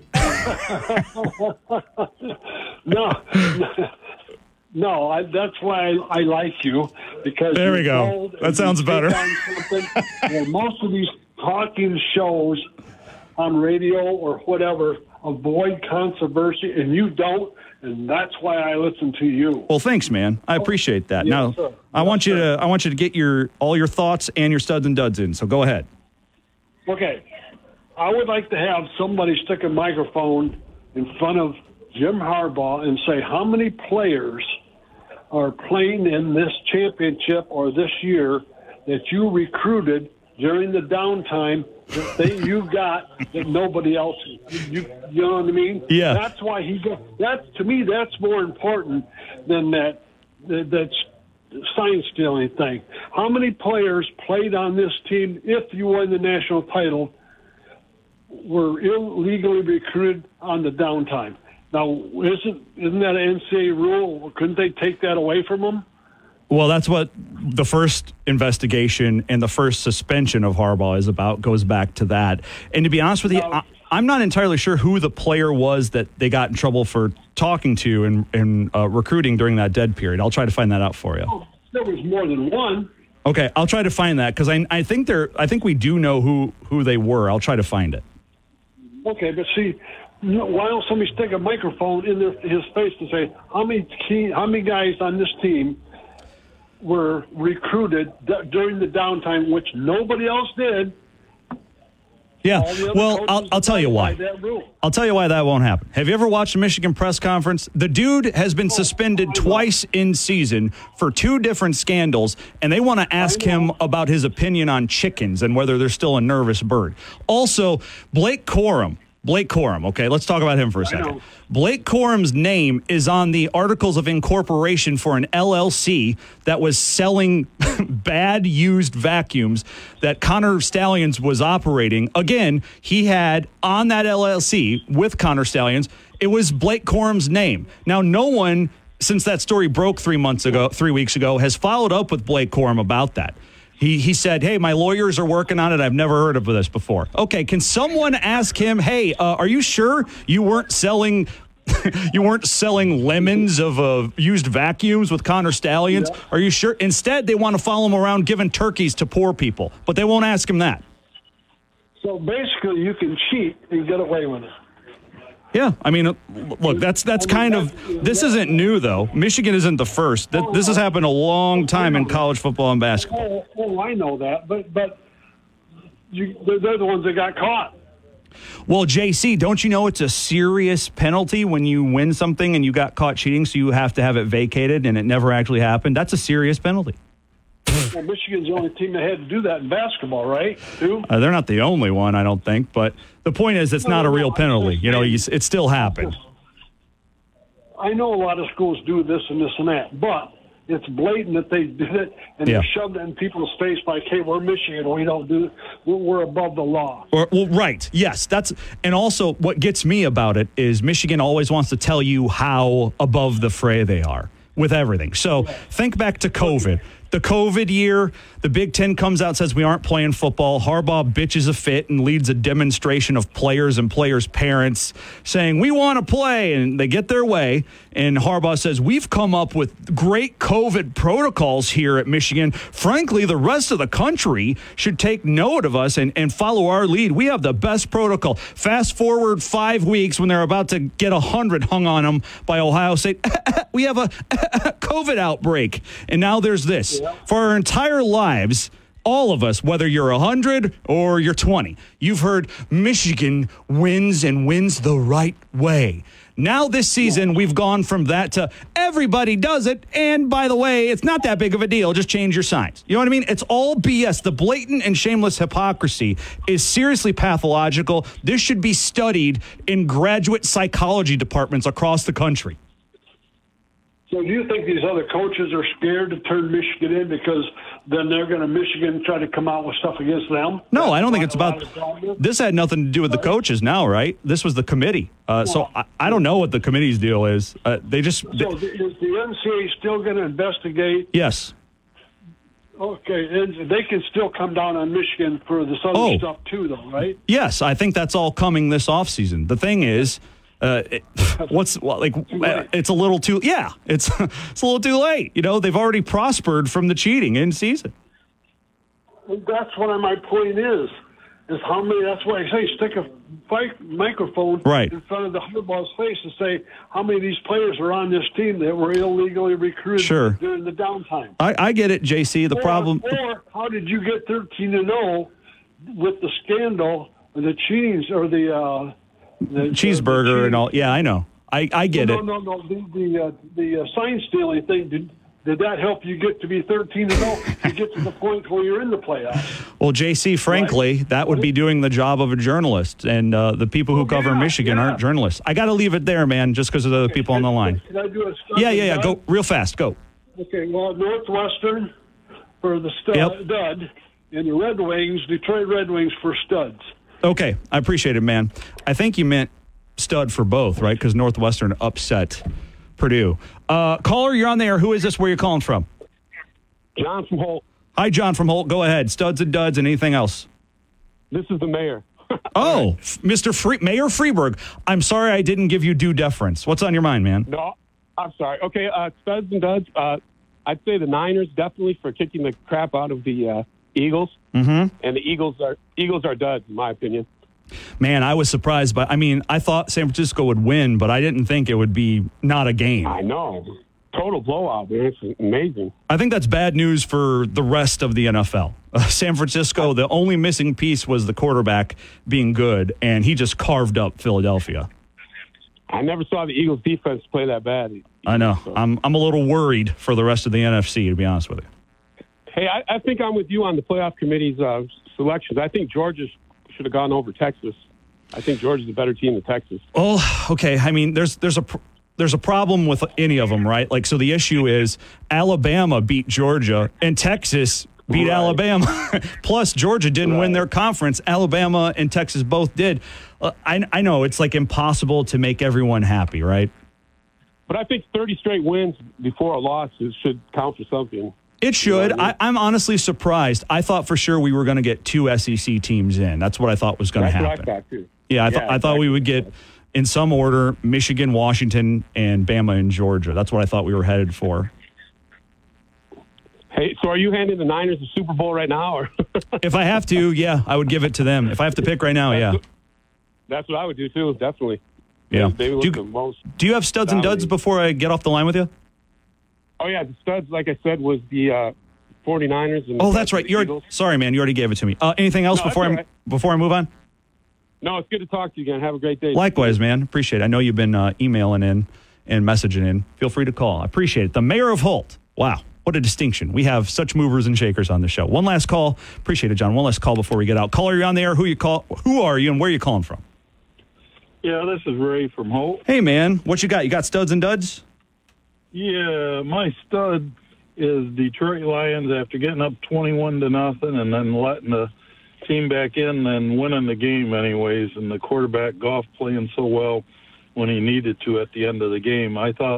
O: no, no, I, that's why I, I like you, because
D: There we
O: you're
D: go.
O: bold
D: That
O: and
D: sounds
O: you
D: better.
O: take on something. Well, most of these talking shows on radio or whatever avoid controversy, and you don't, and that's why I listen to you.
D: Well, thanks, man. I appreciate that.
O: Yes,
D: now,
O: sir.
D: I want you to I want you to get your all your thoughts and your studs and duds in. So go ahead.
O: Okay. I would like to have somebody stick a microphone in front of Jim Harbaugh and say how many players are playing in this championship or this year that you recruited during the downtime that they, you got that nobody else, you, you know what I mean?
D: Yeah.
O: That's why he got, that's, to me, that's more important than that, that, that sign stealing thing. How many players played on this team if you won the national title were illegally recruited on the downtime? Now, isn't isn't that an N C double A rule? Couldn't they take that away from them?
D: Well, that's what the first investigation and the first suspension of Harbaugh is about, goes back to that. And to be honest with you, I, I'm not entirely sure who the player was that they got in trouble for talking to and, and uh, recruiting during that dead period. I'll try to find that out for you.
O: Oh, there was more than one.
D: Okay, I'll try to find that because I, I think they're I think we do know who, who they were. I'll try to find it.
O: Okay, but see, why don't somebody stick a microphone in their, his face and say how many key, how many guys on this team were recruited d- during the downtime, which nobody else did?
D: Yeah,
O: All the other
D: well,
O: coaches
D: I'll, I'll tell you why.
O: abide that rule.
D: I'll tell you why that won't happen. Have you ever watched a Michigan press conference? The dude has been suspended twice in season for two different scandals, and they want to ask him about his opinion on chickens and whether they're still a nervous bird. Also, Blake Corum. Blake Corum, okay, let's talk about him for a second. Blake Corum's name is on the Articles of Incorporation for an L L C that was selling bad used vacuums that Connor Stallions was operating. Again, he had on that L L C with Connor Stallions, it was Blake Corum's name. Now, no one, since that story broke three months ago, three weeks ago, has followed up with Blake Corum about that. He he said, hey, my lawyers are working on it. I've never heard of this before. Okay, can someone ask him, hey, uh, are you sure you weren't selling you weren't selling lemons of uh, used vacuums with Connor Stallions? Yeah. Are you sure? Instead, they want to follow him around giving turkeys to poor people, but they won't ask him that.
O: So basically, you can cheat and get away with it.
D: Yeah, I mean, look, that's that's kind of, this isn't new, though. Michigan isn't the first. This has happened a long time in college football and basketball.
O: Oh, oh I know that, but but you, they're the ones that got caught.
D: Well, J C, don't you know it's a serious penalty when you win something and you got caught cheating, so you have to have it vacated and it never actually happened? That's a serious penalty.
O: Well, Michigan's the only team that had to do that in basketball, right? Too?
D: Uh, they're not the only one, I don't think. But the point is, it's not a real penalty. You know, you, it still happened.
O: I know a lot of schools do this and this and that, but it's blatant that they did it and
D: Yeah.
O: they shoved it in people's face like, hey, we're Michigan, we don't do, we're above the law.
D: Or, well, right. Yes. That's, and also what gets me about it is Michigan always wants to tell you how above the fray they are. with everything. So think back to COVID. The COVID year, the Big Ten comes out and says we aren't playing football. Harbaugh bitches a fit and leads a demonstration of players and players' parents saying, we want to play, and they get their way. And Harbaugh says, we've come up with great COVID protocols here at Michigan. Frankly, the rest of the country should take note of us and, and follow our lead. We have the best protocol. Fast forward five weeks when they're about to get one hundred hung on them by Ohio State. We have a COVID outbreak. And now there's this. For our entire lives, all of us, whether you're one hundred or you're twenty, you've heard Michigan wins and wins the right way. Now this season, we've gone from that to everybody does it. And by the way, it's not that big of a deal. Just change your signs. You know what I mean? It's all B S. The blatant and shameless hypocrisy is seriously pathological. This should be studied in graduate psychology departments across the country.
O: So do you think these other coaches are scared to turn Michigan in because then they're going to Michigan try to come out with stuff against them?
D: No, I don't think it's about – this had nothing to do with the coaches now, right? This was the committee. Uh, so I, I don't know what the committee's deal is. Uh, they just –
O: So is the N C A A still going to investigate?
D: Yes.
O: Okay, and they can still come down on Michigan for this other
D: Oh.
O: stuff too, though, right?
D: Yes, I think that's all coming this offseason. The thing is – Uh, it, what's well, like? Uh, it's a little too. Yeah, it's it's a little too late. You know, they've already prospered from the cheating in season.
O: That's what my point is. Is how many? That's why I say stick a mic- microphone
D: Right.
O: in front of the Harbaugh's face and say how many of these players are on this team that were illegally recruited
D: Sure.
O: during the downtime.
D: I, I get it, J C. The
O: or,
D: problem.
O: Or how did you get thirteen to zero with the scandal, the cheatings, or the? Uh, The,
D: cheeseburger
O: the
D: and all. Yeah, I know. I, I get
O: no,
D: it.
O: No, no, no. The the, uh, the uh, sign stealing thing. Did, did that help you get to be thirteen and zero to get to the point where you're in the playoffs?
D: Well, J C, frankly, right? that would be doing the job of a journalist, and uh, the people who
O: oh,
D: cover
O: yeah,
D: Michigan
O: yeah.
D: aren't journalists. I got to leave it there, man, just because of the other
O: Okay,
D: people on the line.
O: Can I do a stud
D: Yeah, yeah, yeah.
O: and
D: Go
O: dud?
D: real fast. Go.
O: Okay. Well, Northwestern for the stud,
D: Yep.
O: dud, and the Red Wings, Detroit Red Wings for studs.
D: Okay, I appreciate it, man. I think you meant stud for both, right? Because Northwestern upset Purdue. Uh, caller, you're on the air. Who is this? Where you calling from?
P: John from Holt.
D: Hi, John from Holt. Go ahead. Studs and duds and anything else.
P: This is the mayor.
D: Oh, Mister Free- Mayor Freeberg. I'm sorry I didn't give you due deference. What's on your mind, man?
P: No, I'm sorry. Okay, uh, studs and duds. Uh, I'd say the Niners definitely for kicking the crap out of the uh, Eagles.
D: Mm-hmm.
P: And the Eagles are Eagles are duds, in my opinion.
D: Man, I was surprised by. I mean, I thought San Francisco would win, but I didn't think it would be not a game.
P: I know. Total blowout, man. It's amazing.
D: I think that's bad news for the rest of the N F L. Uh, San Francisco, the only missing piece was the quarterback being good, and he just carved up Philadelphia.
P: I never saw the Eagles defense play that bad.
D: I know. I'm I'm a little worried for the rest of the N F C, to be honest with you.
P: Hey, I, I think I'm with you on the playoff committee's uh, selections. I think Georgia should have gone over Texas. I think Georgia's a better team than Texas.
D: Oh, okay. I mean, there's there's a pr- there's a problem with any of them, right? Like, so the issue is Alabama beat Georgia and Texas beat
P: Right.
D: Alabama. Plus, Georgia didn't
P: Right.
D: win their conference. Alabama and Texas both did. Uh, I I know it's like impossible to make everyone happy, right?
P: But I think thirty straight wins before a loss is, should count for something.
D: It should.
P: You know what I
D: I, I'm honestly surprised. I thought for sure we were going to get two S E C teams in. That's what I thought was going to
P: That's
D: happen.
P: what I thought, too.
D: Yeah, I, th-
P: Yeah,
D: I thought we would get, in some order, Michigan, Washington, and Bama and Georgia. That's what I thought we were headed for.
P: Hey, so are you handing the Niners the Super Bowl right now? Or
D: If I have to, yeah, I would give it to them. If I have to pick right now, yeah.
P: That's what I would do, too, definitely.
D: Yeah.
P: They look
D: Do
P: the
D: you,
P: most
D: do you have studs and duds
P: dominating.
D: before I get off the line with you?
P: Oh, yeah, the studs, like I said, was the uh, 49ers. And the
D: Oh, that's right.
P: the
D: You're
P: Eagles.
D: sorry, man. You already gave it to me. Uh, anything else
P: No, that's
D: before I
P: all right.
D: before I move on?
P: No, it's good to talk to you again. Have a great day.
D: Likewise, man. Appreciate it. I know you've been uh, emailing in and messaging in. Feel free to call. I appreciate it. The mayor of Holt. Wow. What a distinction. We have such movers and shakers on the show. One last call. Appreciate it, John. One last call before we get out. Caller, you're on the air. Who you call? Who are you and where are you calling from?
Q: Yeah, this is Ray from Holt.
D: Hey, man. What you got? You got studs and duds?
Q: Yeah, my stud is Detroit Lions after getting up twenty-one to nothing and then letting the team back in and winning the game anyways, and the quarterback Goff playing so well when he needed to at the end of the game. I thought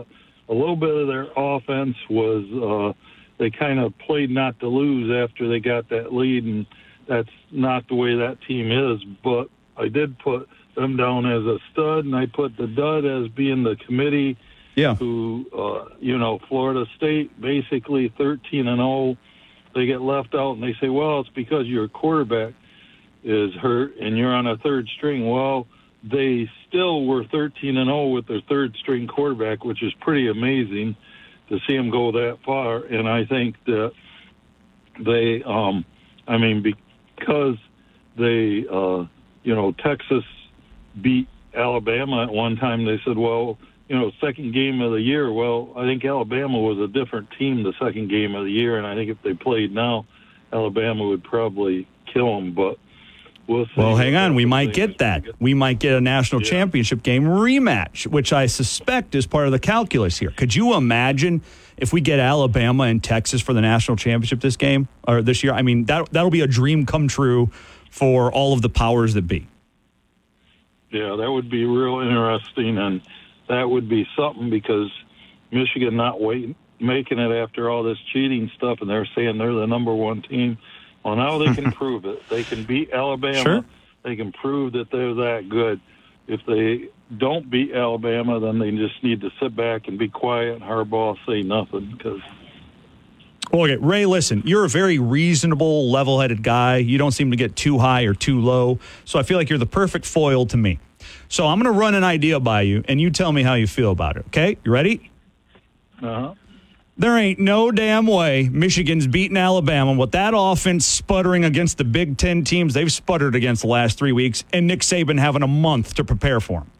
Q: a little bit of their offense was uh, they kind of played not to lose after they got that lead, and that's not the way that team is. But I did put them down as a stud, and I put the dud as being the committee
D: yeah.
Q: who, uh, you know, Florida State, basically thirteen and oh. They get left out, and they say, well, it's because your quarterback is hurt and you're on a third string. Well, they still were thirteen and oh with their third-string quarterback, which is pretty amazing to see them go that far. And I think that they, um, I mean, because they, uh, you know, Texas beat Alabama at one time, they said, well, you know, second game of the year. Well, I think Alabama was a different team the second game of the year, and I think if they played now, Alabama would probably kill them. But we'll see.
D: Well, hang on. We might get that. We might get a national
Q: Yeah.
D: championship game rematch, which I suspect is part of the calculus here. Could you imagine if we get Alabama and Texas for the national championship this game or this year? I mean, that that'll be a dream come true for all of the powers that be.
Q: Yeah, that would be real interesting, and that would be something because Michigan not waiting, making it after all this cheating stuff, and they're saying they're the number one team. Well, now they can prove it. They can beat Alabama.
D: Sure.
Q: They can prove that they're that good. If they don't beat Alabama, then they just need to sit back and be quiet and Harbaugh say nothing because
D: Well, okay, Ray, listen, you're a very reasonable, level-headed guy. You don't seem to get too high or too low. So I feel like you're the perfect foil to me. So I'm going to run an idea by you, and you tell me how you feel about it, okay? You ready?
Q: uh-huh.
D: There ain't no damn way Michigan's beating Alabama with that offense sputtering against the Big Ten teams they've sputtered against the last three weeks, and Nick Saban having a month to prepare for them.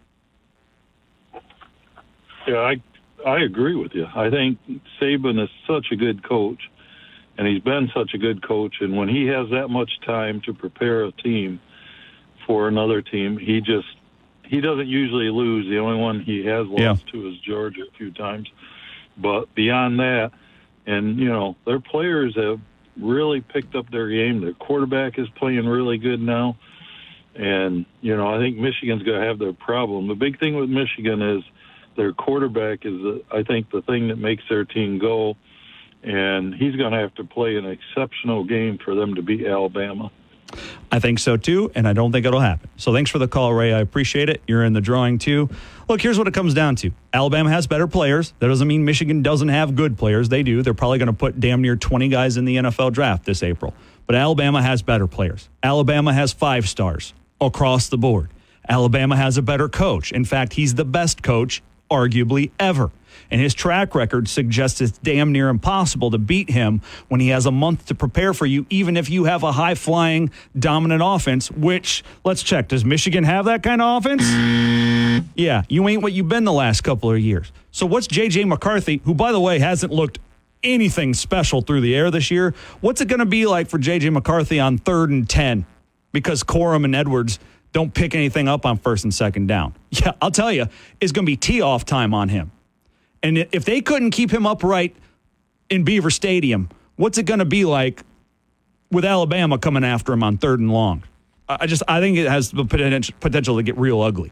Q: Yeah, I I agree with you. I think Saban is such a good coach, and he's been such a good coach. And when he has that much time to prepare a team for another team, he just he doesn't usually lose. The only one he has lost
D: Yeah.
Q: to is Georgia a few times. But beyond that, and, you know, their players have really picked up their game. Their quarterback is playing really good now. And, you know, I think Michigan's going to have their problem. The big thing with Michigan is their quarterback is, uh, I think, the thing that makes their team go. And he's going to have to play an exceptional game for them to beat Alabama.
D: I think so, too, and I don't think it'll happen. So thanks for the call, Ray. I appreciate it. You're in the drawing, too. Look, here's what it comes down to. Alabama has better players. That doesn't mean Michigan doesn't have good players. They do. They're probably going to put damn near twenty guys in the N F L draft this April. But Alabama has better players. Alabama has five stars across the board. Alabama has a better coach. In fact, he's the best coach, arguably, ever. And his track record suggests it's damn near impossible to beat him when he has a month to prepare for you, even if you have a high-flying, dominant offense, which, let's check, does Michigan have that kind of offense? Yeah, you ain't what you've been the last couple of years. So what's J J McCarthy, who, by the way, hasn't looked anything special through the air this year, what's it going to be like for J J McCarthy on third and ten? Because Corum and Edwards don't pick anything up on first and second down. Yeah, I'll tell you, it's going to be tee-off time on him. And if they couldn't keep him upright in Beaver Stadium, what's it going to be like with Alabama coming after him on third and long? I just I think it has the potential to get real ugly.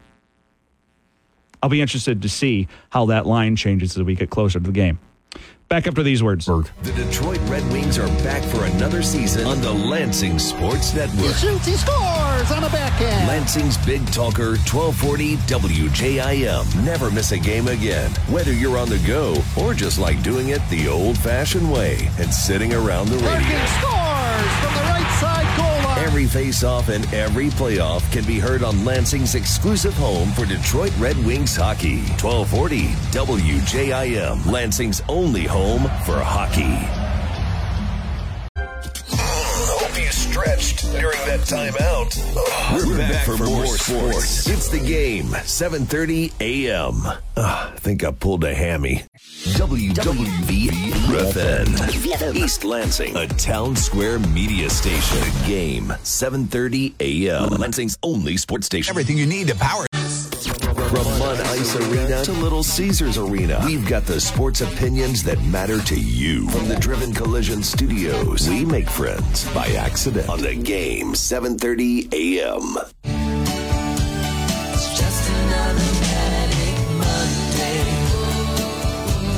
D: I'll be interested to see how that line changes as we get closer to the game. Back after these words.
A: The Detroit Red Wings are back for another season on the Lansing Sports Network.
R: He shoots, he scores on a backhand.
A: Lansing's Big Talker, twelve forty W J I M. Never miss a game again, whether you're on the go or just like doing it the old-fashioned way and sitting around the radio.
R: Larkin scores from the right side goal line.
A: Every face-off and every playoff can be heard on Lansing's exclusive home for Detroit Red Wings hockey. twelve forty W J I M, Lansing's only home for hockey. Hope you stretched during that timeout. We're, We're back, back for, for more sports. sports. It's The Game, seven thirty a.m. Uh, I think I pulled a hammy. W W V F N, East Lansing, a town square media station. The Game, seven thirty a.m. Lansing's only sports station.
S: Everything you need to power.
A: From Mud Ice Arena to Little Caesars Arena, we've got the sports opinions that matter to you. From the Driven Collision Studios, we make friends by accident on The Game, seven thirty a.m.
C: It's just another manic Monday.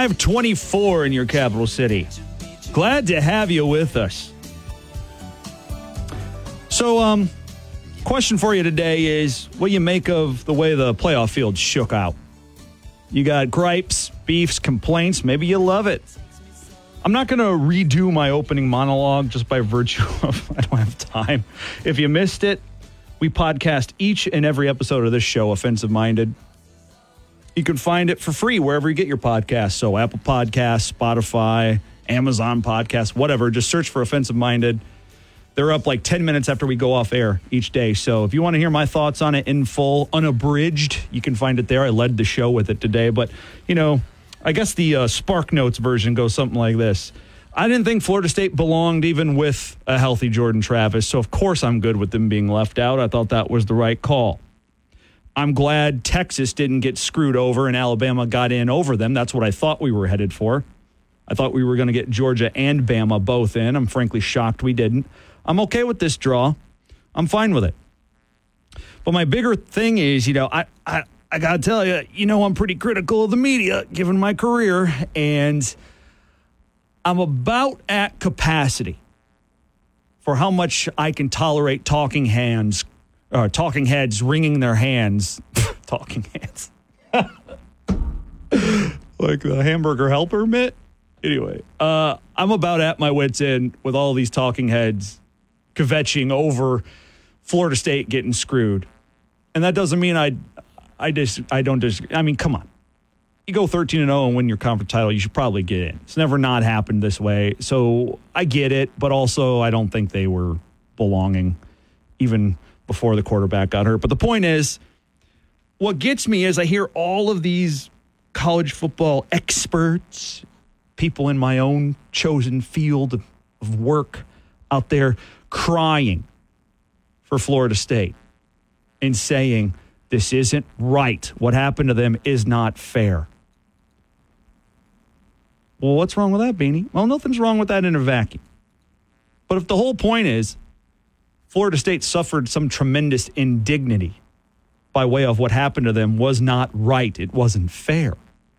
D: five twenty-four in your capital city. Glad to have you with us. So, um, question for you today is, what do you make of the way the playoff field shook out? You got gripes, beefs, complaints. Maybe you love it. I'm not going to redo my opening monologue just by virtue of I don't have time. If you missed it, we podcast each and every episode of this show, Offensive Minded. You can find it for free wherever you get your podcasts. So Apple Podcasts, Spotify, Amazon Podcasts, whatever. Just search for Offensive Minded. They're up like ten minutes after we go off air each day. So if you want to hear my thoughts on it in full, unabridged, you can find it there. I led the show with it today. But, you know, I guess the uh, Spark Notes version goes something like this. I didn't think Florida State belonged even with a healthy Jordan Travis. So, of course, I'm good with them being left out. I thought that was the right call. I'm glad Texas didn't get screwed over and Alabama got in over them. That's what I thought we were headed for. I thought we were going to get Georgia and Bama both in. I'm frankly shocked we didn't. I'm okay with this draw. I'm fine with it. But my bigger thing is, you know, I, I, I got to tell you, you know, I'm pretty critical of the media given my career, and I'm about at capacity for how much I can tolerate talking hands, uh, talking heads wringing their hands. Talking hands. Like the hamburger helper mitt? Anyway, uh, I'm about at my wit's end with all these talking heads kvetching over Florida State getting screwed. And that doesn't mean I I just I don't disagree. I mean, come on. You go thirteen and oh and win your conference title, you should probably get in. It's never not happened this way. So I get it, but also I don't think they were belonging even before the quarterback got hurt. But the point is, what gets me is I hear all of these college football experts, people in my own chosen field of work out there crying for Florida State and saying, this isn't right. What happened to them is not fair. Well, what's wrong with that, Beanie? Well, nothing's wrong with that in a vacuum. But if the whole point is Florida State suffered some tremendous indignity by way of what happened to them was not right, it wasn't fair.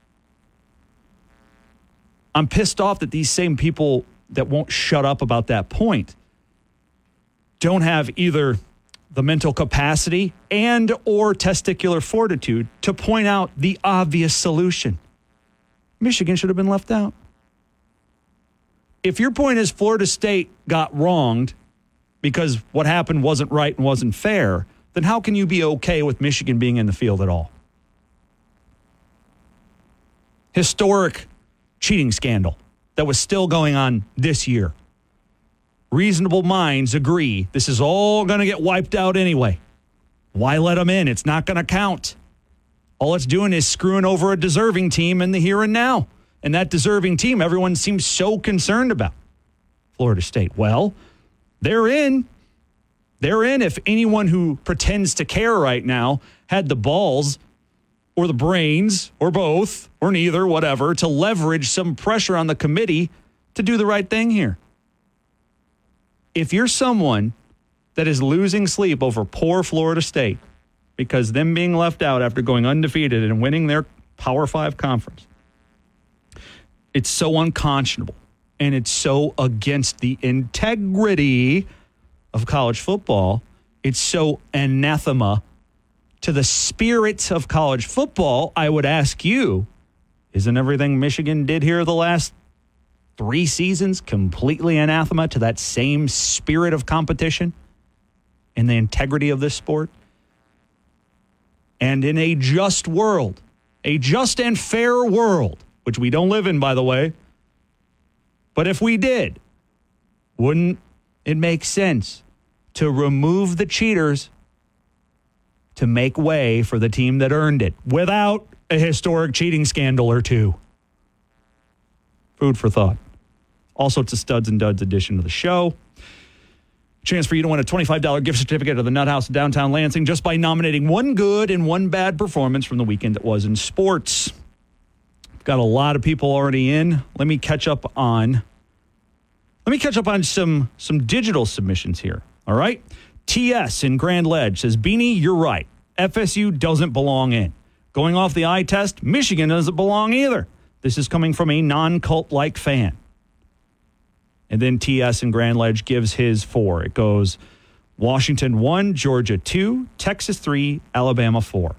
D: I'm pissed off that these same people that won't shut up about that point don't have either the mental capacity and or testicular fortitude to point out the obvious solution. Michigan should have been left out. If your point is Florida State got wronged because what happened wasn't right and wasn't fair, then how can you be okay with Michigan being in the field at all? Historic cheating scandal that was still going on this year. Reasonable minds agree this is all going to get wiped out anyway. Why let them in? It's not going to count. All it's doing is screwing over a deserving team in the here and now. And that deserving team, everyone seems so concerned about. Florida State. Well, they're in. They're in if anyone who pretends to care right now had the balls or the brains or both or neither, whatever, to leverage some pressure on the committee to do the right thing here. If you're someone that is losing sleep over poor Florida State because them being left out after going undefeated and winning their Power Five conference, it's so unconscionable and it's so against the integrity of college football. It's so anathema to the spirit of college football. I would ask you, isn't everything Michigan did here the last three seasons completely anathema to that same spirit of competition and the integrity of this sport? And in a just world, a just and fair world, which we don't live in, by the way, but if we did, wouldn't it make sense to remove the cheaters to make way for the team that earned it without a historic cheating scandal or two? Food for thought. Also, it's a Studs and Duds edition of the show. Chance for you to win a twenty-five dollars gift certificate to the Nut House in downtown Lansing just by nominating one good and one bad performance from the weekend that was in sports. Got a lot of people already in. Let me catch up on let me catch up on some some digital submissions here. All right. T S in Grand Ledge says, Beanie, you're right. F S U doesn't belong in. Going off the eye test, Michigan doesn't belong either. This is coming from a non-cult-like fan. And then T S in Grand Ledge gives his four. It goes Washington one, Georgia two, Texas three, Alabama four.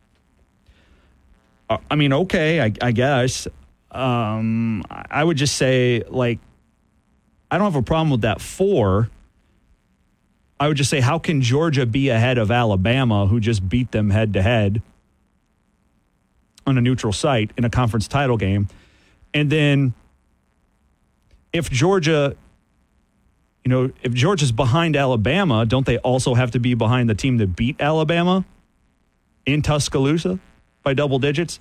D: Uh, I mean, okay, I, I guess. Um, I would just say, like, I don't have a problem with that four. I would just say, how can Georgia be ahead of Alabama, who just beat them head-to-head on a neutral site in a conference title game? And then if Georgia, you know, if Georgia's behind Alabama, don't they also have to be behind the team that beat Alabama in Tuscaloosa by double digits?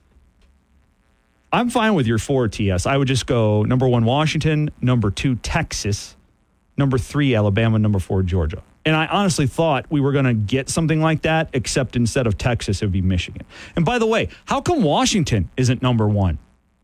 D: I'm fine with your four, T S. I would just go number one, Washington, number two, Texas, number three, Alabama, number four, Georgia. And I honestly thought we were going to get something like that, except instead of Texas, it would be Michigan. And by the way, how come Washington isn't number one?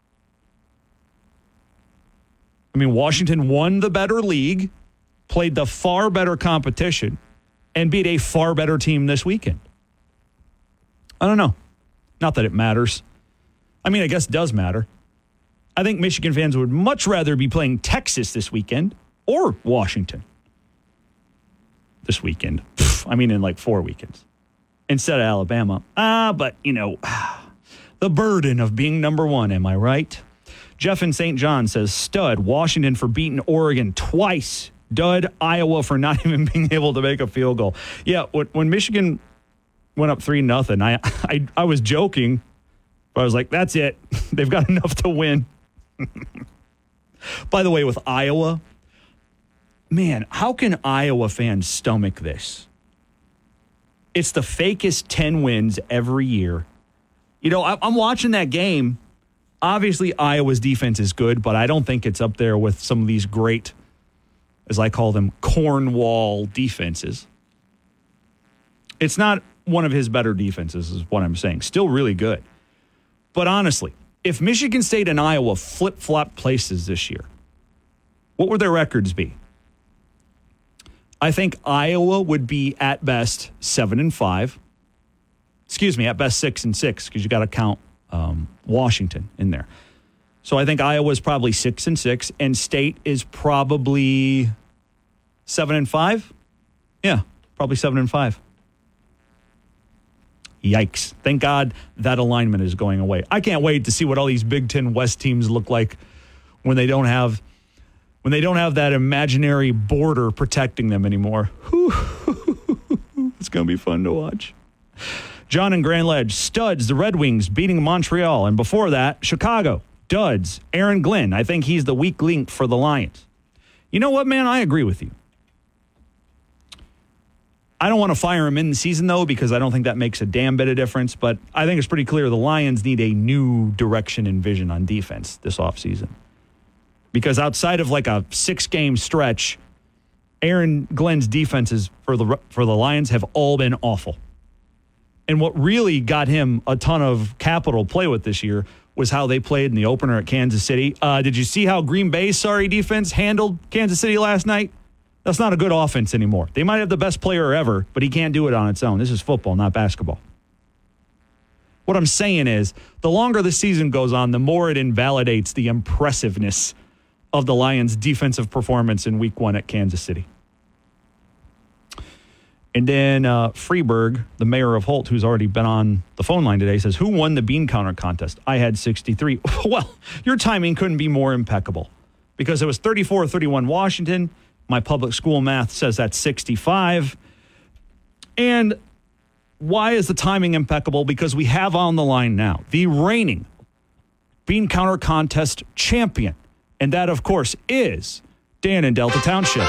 D: I mean, Washington won the better league, played the far better competition, and beat a far better team this weekend. I don't know. Not that it matters. I mean, I guess it does matter. I think Michigan fans would much rather be playing Texas this weekend or Washington this weekend. I mean, in like four weekends instead of Alabama. Ah, but, you know, the burden of being number one, am I right? Jeff in Saint John says, stud, Washington for beating Oregon twice. Dud, Iowa for not even being able to make a field goal. Yeah, when Michigan went up three nothing, I, I, I was joking. But I was like, that's it. They've got enough to win. By the way, with Iowa, man, how can Iowa fans stomach this? It's the fakest ten wins every year. You know, I'm watching that game. Obviously, Iowa's defense is good, but I don't think it's up there with some of these great, as I call them, Cornwall defenses. It's not one of his better defenses, is what I'm saying. Still really good. But honestly, if Michigan State and Iowa flip-flop places this year, what would their records be? I think Iowa would be at best seven and five. Excuse me, at best six and six, because you got to count um, Washington in there. So I think Iowa is probably six and six, and State is probably seven and five. Yeah, probably seven and five. Yikes. Thank God that alignment is going away. I can't wait to see what all these Big Ten West teams look like when they don't have when they don't have that imaginary border protecting them anymore. It's going to be fun to watch. John and Grand Ledge, studs, the Red Wings beating Montreal. And before that, Chicago, duds, Aaron Glenn. I think he's the weak link for the Lions. You know what, man? I agree with you. I don't want to fire him in the season, though, because I don't think that makes a damn bit of difference. But I think it's pretty clear the Lions need a new direction and vision on defense this offseason. Because outside of like a six-game stretch, Aaron Glenn's defenses for the for the Lions have all been awful. And what really got him a ton of capital to play with this year was how they played in the opener at Kansas City. Uh, did you see how Green Bay's sorry defense handled Kansas City last night? That's not a good offense anymore. They might have the best player ever, but he can't do it on its own. This is football, not basketball. What I'm saying is, the longer the season goes on, the more it invalidates the impressiveness of the Lions' defensive performance in week one at Kansas City. And then uh, Freeberg, the mayor of Holt, who's already been on the phone line today, says, who won the bean counter contest? I had sixty-three. Well, your timing couldn't be more impeccable because it was thirty-four thirty-one Washington. My public school math says that's sixty-five. And why is the timing impeccable? Because we have on the line now the reigning bean counter contest champion. And that, of course, is Dan in Delta Township.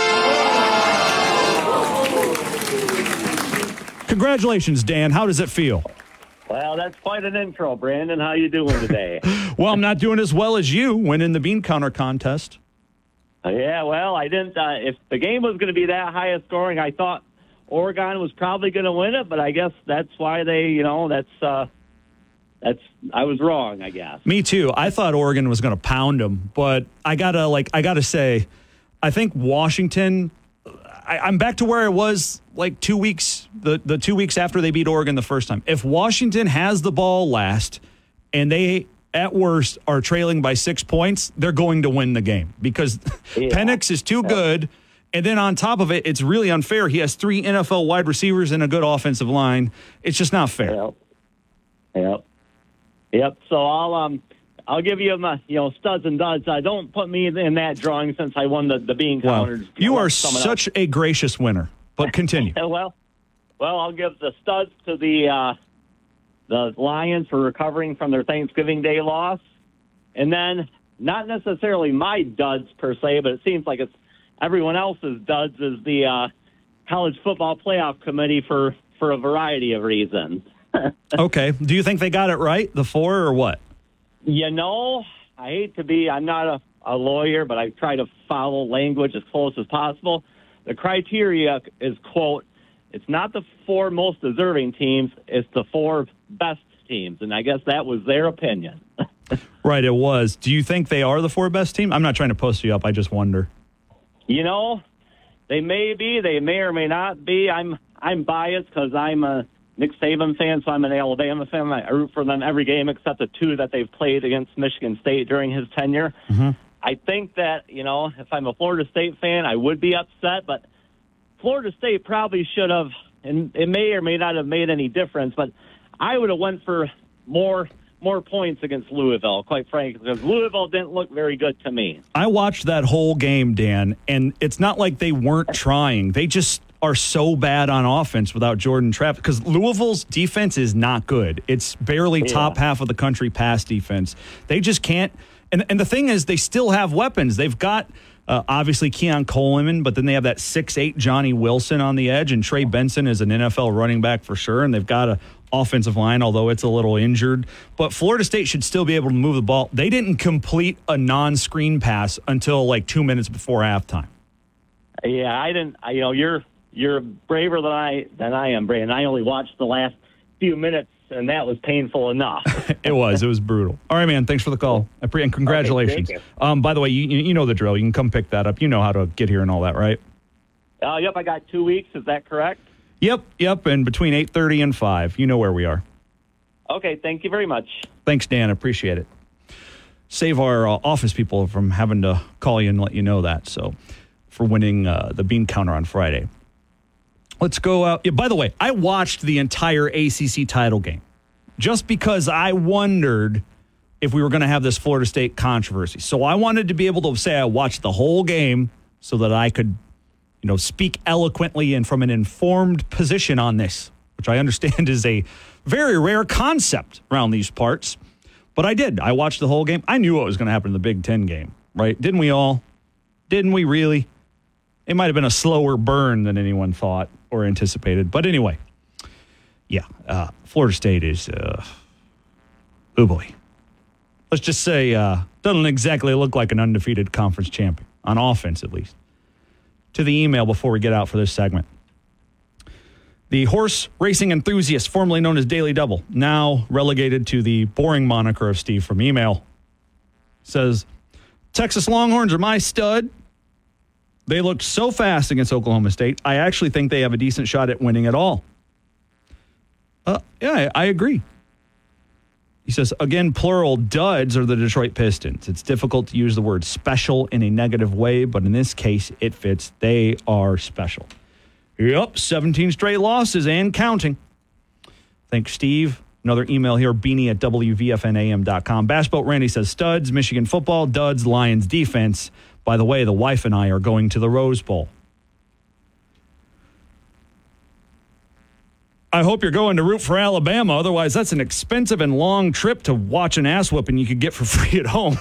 D: Congratulations, Dan. How does it feel?
S: Well, that's quite an intro, Brandon. How you doing today?
D: Well, I'm not doing as well as you winning the bean counter contest.
S: Uh, yeah, well, I didn't. Uh, if the game was going to be that high of scoring, I thought Oregon was probably going to win it, but I guess that's why they, you know, that's, uh, that's, I was wrong, I guess.
D: Me too. I thought Oregon was going to pound them, but I gotta, like, I gotta say, I think Washington, I, I'm back to where I was like two weeks, the, the two weeks after they beat Oregon the first time. If Washington has the ball last and they at worst, are trailing by six points, they're going to win the game because yeah. Penix is too good. And then on top of it, it's really unfair. He has three N F L wide receivers and a good offensive line. It's just not fair.
S: Yep. Yep. Yep. So I'll um I'll give you my you know studs and duds. Uh, don't put me in that drawing since I won the, the bean counters.
D: Wow. You are such else. a gracious winner. But continue.
S: well, well, I'll give the studs to the uh, the Lions for recovering from their Thanksgiving Day loss, and then not necessarily my duds per se, but it seems like it's everyone else's duds is the uh, College Football Playoff Committee for, for a variety of reasons.
D: Okay. Do you think they got it right, the four, or what?
S: You know, I hate to be, I'm not a, a lawyer, but I try to follow language as close as possible. The criteria is, quote, it's not the four most deserving teams, it's the four best teams. And I guess that was their opinion.
D: Right, it was. Do you think they are the four best team? I'm not trying to post you up. I just wonder.
S: You know, they may be. They may or may not be. I'm I'm biased because I'm a Nick Saban fan, so I'm an Alabama fan. I root for them every game except the two that they've played against Michigan State during his tenure.
D: Mm-hmm.
S: I think that, you know, if I'm a Florida State fan, I would be upset, but Florida State probably should have, and it may or may not have made any difference, but I would have went for more more points against Louisville, quite frankly, because Louisville didn't look very good to me.
D: I watched that whole game, Dan, and it's not like they weren't trying. They just are so bad on offense without Jordan Travis, because Louisville's defense is not good. It's barely
S: Yeah.
D: top half of the country pass defense. They just can't. And, and the thing is, they still have weapons. They've got, uh, obviously, Keon Coleman, but then they have that six eight Johnny Wilson on the edge, and Trey Benson is an N F L running back for sure, and they've got a offensive line, although it's a little injured. But Florida State should still be able to move the ball. They didn't complete a non-screen pass until like two minutes before halftime.
S: Yeah, I didn't. I, you know, you're you're braver than I than I am, Brandon. I only watched the last few minutes, and that was painful enough.
D: It was. It was brutal. All right, man. Thanks for the call. I pre- and congratulations.
S: Okay,
D: um, by the way, you you know the drill. You can come pick that up. You know how to get here and all that, right?
S: Uh, yep, I got two weeks. Is that correct?
D: Yep, yep. And between eight thirty and five, you know where we are.
S: Okay, thank you very much.
D: Thanks, Dan. Appreciate it. Save our uh, office people from having to call you and let you know that. So, for winning uh, the bean counter on Friday. Let's go out. Yeah, by the way, I watched the entire A C C title game just because I wondered if we were going to have this Florida State controversy. So I wanted to be able to say I watched the whole game so that I could, you know, speak eloquently and from an informed position on this, which I understand is a very rare concept around these parts. But I did. I watched the whole game. I knew what was going to happen in the Big Ten game, right? Didn't we all? Didn't we really? It might have been a slower burn than anyone thought or anticipated. But anyway, yeah, uh, Florida State is, uh, oh boy. Let's just say, uh, doesn't exactly look like an undefeated conference champion, on offense at least. To the email before we get out for this segment. The horse racing enthusiast, formerly known as Daily Double, now relegated to the boring moniker of Steve from email, says, Texas Longhorns are my stud. They looked so fast against Oklahoma State. I actually think they have a decent shot at winning it all. Uh, yeah, I, I agree. He says, again, plural, duds are the Detroit Pistons. It's difficult to use the word special in a negative way, but in this case, it fits. They are special. Yep, seventeen straight losses and counting. Thanks, Steve. Another email here, beanie at W V F N A M dot com. Bass Boat Randy says, studs, Michigan football, duds, Lions defense. By the way, the wife and I are going to the Rose Bowl. I hope you're going to root for Alabama. Otherwise, that's an expensive and long trip to watch an ass whooping you could get for free at home.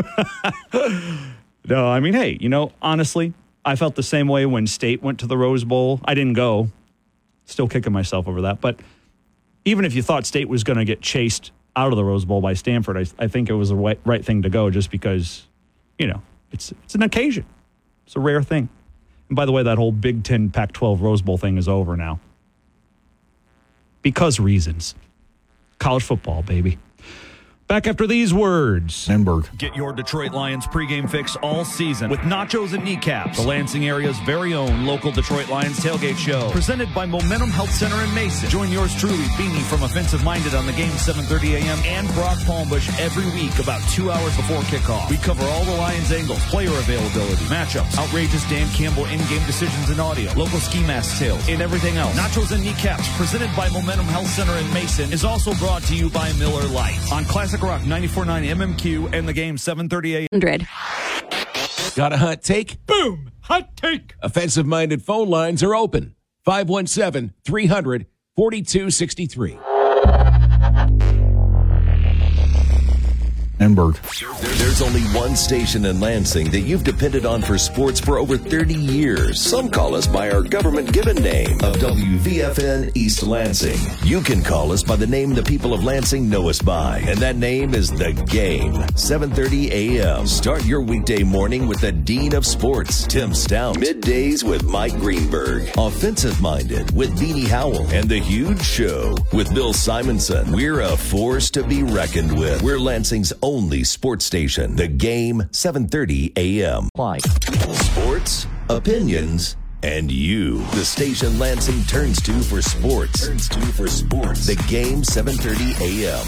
D: No, I mean, hey, you know, honestly, I felt the same way when State went to the Rose Bowl. I didn't go. Still kicking myself over that. But even if you thought State was going to get chased out of the Rose Bowl by Stanford, I, I think it was the right, right thing to go just because, you know, it's it's an occasion. It's a rare thing. And by the way, that whole Big Ten Pac twelve Rose Bowl thing is over now. Because reasons. College football, baby. Back after these words.
T: Enberg.
D: Get your Detroit Lions pregame fix all season with nachos and kneecaps. The Lansing area's very own local Detroit Lions tailgate show. Presented by Momentum Health Center in Mason. Join yours truly, Beanie from Offensive Minded on the game seven thirty a.m. and Brock Palmbush every week about two hours before kickoff. We cover all the Lions angles, player availability, matchups, outrageous Dan Campbell in-game decisions and audio, local ski mask tales, and everything else. Nachos and kneecaps presented by Momentum Health Center in Mason is also brought to you by Miller Lite on Classic Rock ninety-four point nine M M Q and the game seven thirty a.m.
B: Got a hot take?
D: Boom! Hot take!
B: Offensive-minded phone lines are open. five one seven, three hundred, forty-two sixty-three.
T: Enberg.
A: There's only one station in Lansing that you've depended on for sports for over thirty years. Some call us by our government-given name of W V F N East Lansing. You can call us by the name the people of Lansing know us by, and that name is The Game. seven thirty a.m. Start your weekday morning with the Dean of Sports, Tim Stout. Middays with Mike Greenberg. Offensive-minded with Beanie Howell. And The Huge Show with Bill Simonson. We're a force to be reckoned with. We're Lansing's only sports station. The Game, seven thirty a.m. Sports, opinions, and you. The station Lansing turns to for sports. Turns to for sports. The Game, seven thirty a.m.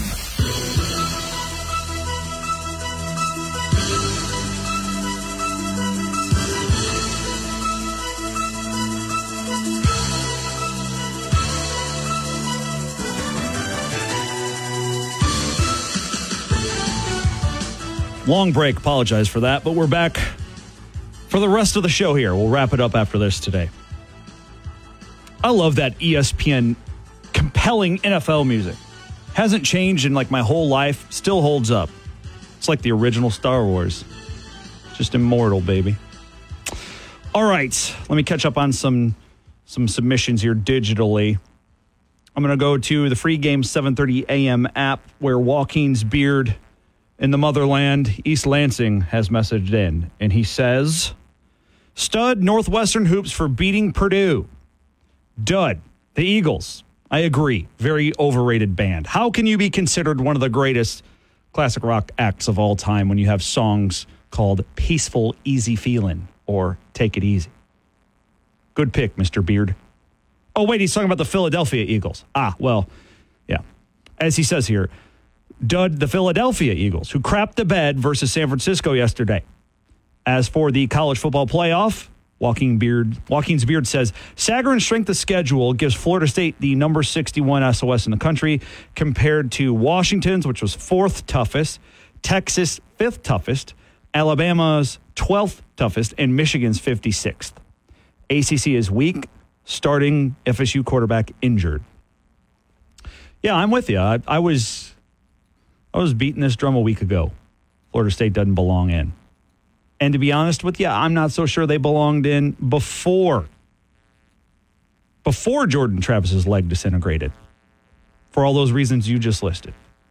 D: Long break. Apologize for that, but we're back for the rest of the show here. We'll wrap it up after this today. I love that E S P N compelling N F L music. Hasn't changed in like my whole life. Still holds up. It's like the original Star Wars. Just immortal, baby. All right. Let me catch up on some, some submissions here digitally. I'm going to go to the free game seven thirty a.m. app where Joaquin's Beard in the motherland, East Lansing, has messaged in. And he says, stud Northwestern hoops for beating Purdue. Dud, the Eagles. I agree. Very overrated band. How can you be considered one of the greatest classic rock acts of all time when you have songs called Peaceful Easy Feelin' or Take It Easy? Good pick, Mister Beard. Oh, wait, he's talking about the Philadelphia Eagles. Ah, well, yeah. As he says here, dud the Philadelphia Eagles, who crapped the bed versus San Francisco yesterday. As for the college football playoff, Joaquin Beard, Joaquin's Beard says, Sagarin's strength of schedule gives Florida State the number sixty-one S O S in the country compared to Washington's, which was fourth toughest, Texas' fifth toughest, Alabama's twelfth toughest, and Michigan's fifty-sixth. A C C is weak, starting F S U quarterback injured. Yeah, I'm with you. I, I was... I was beating this drum a week ago. Florida State doesn't belong in. And to be honest with you, I'm not so sure they belonged in before. Before Jordan Travis's leg disintegrated. For all those reasons you just listed.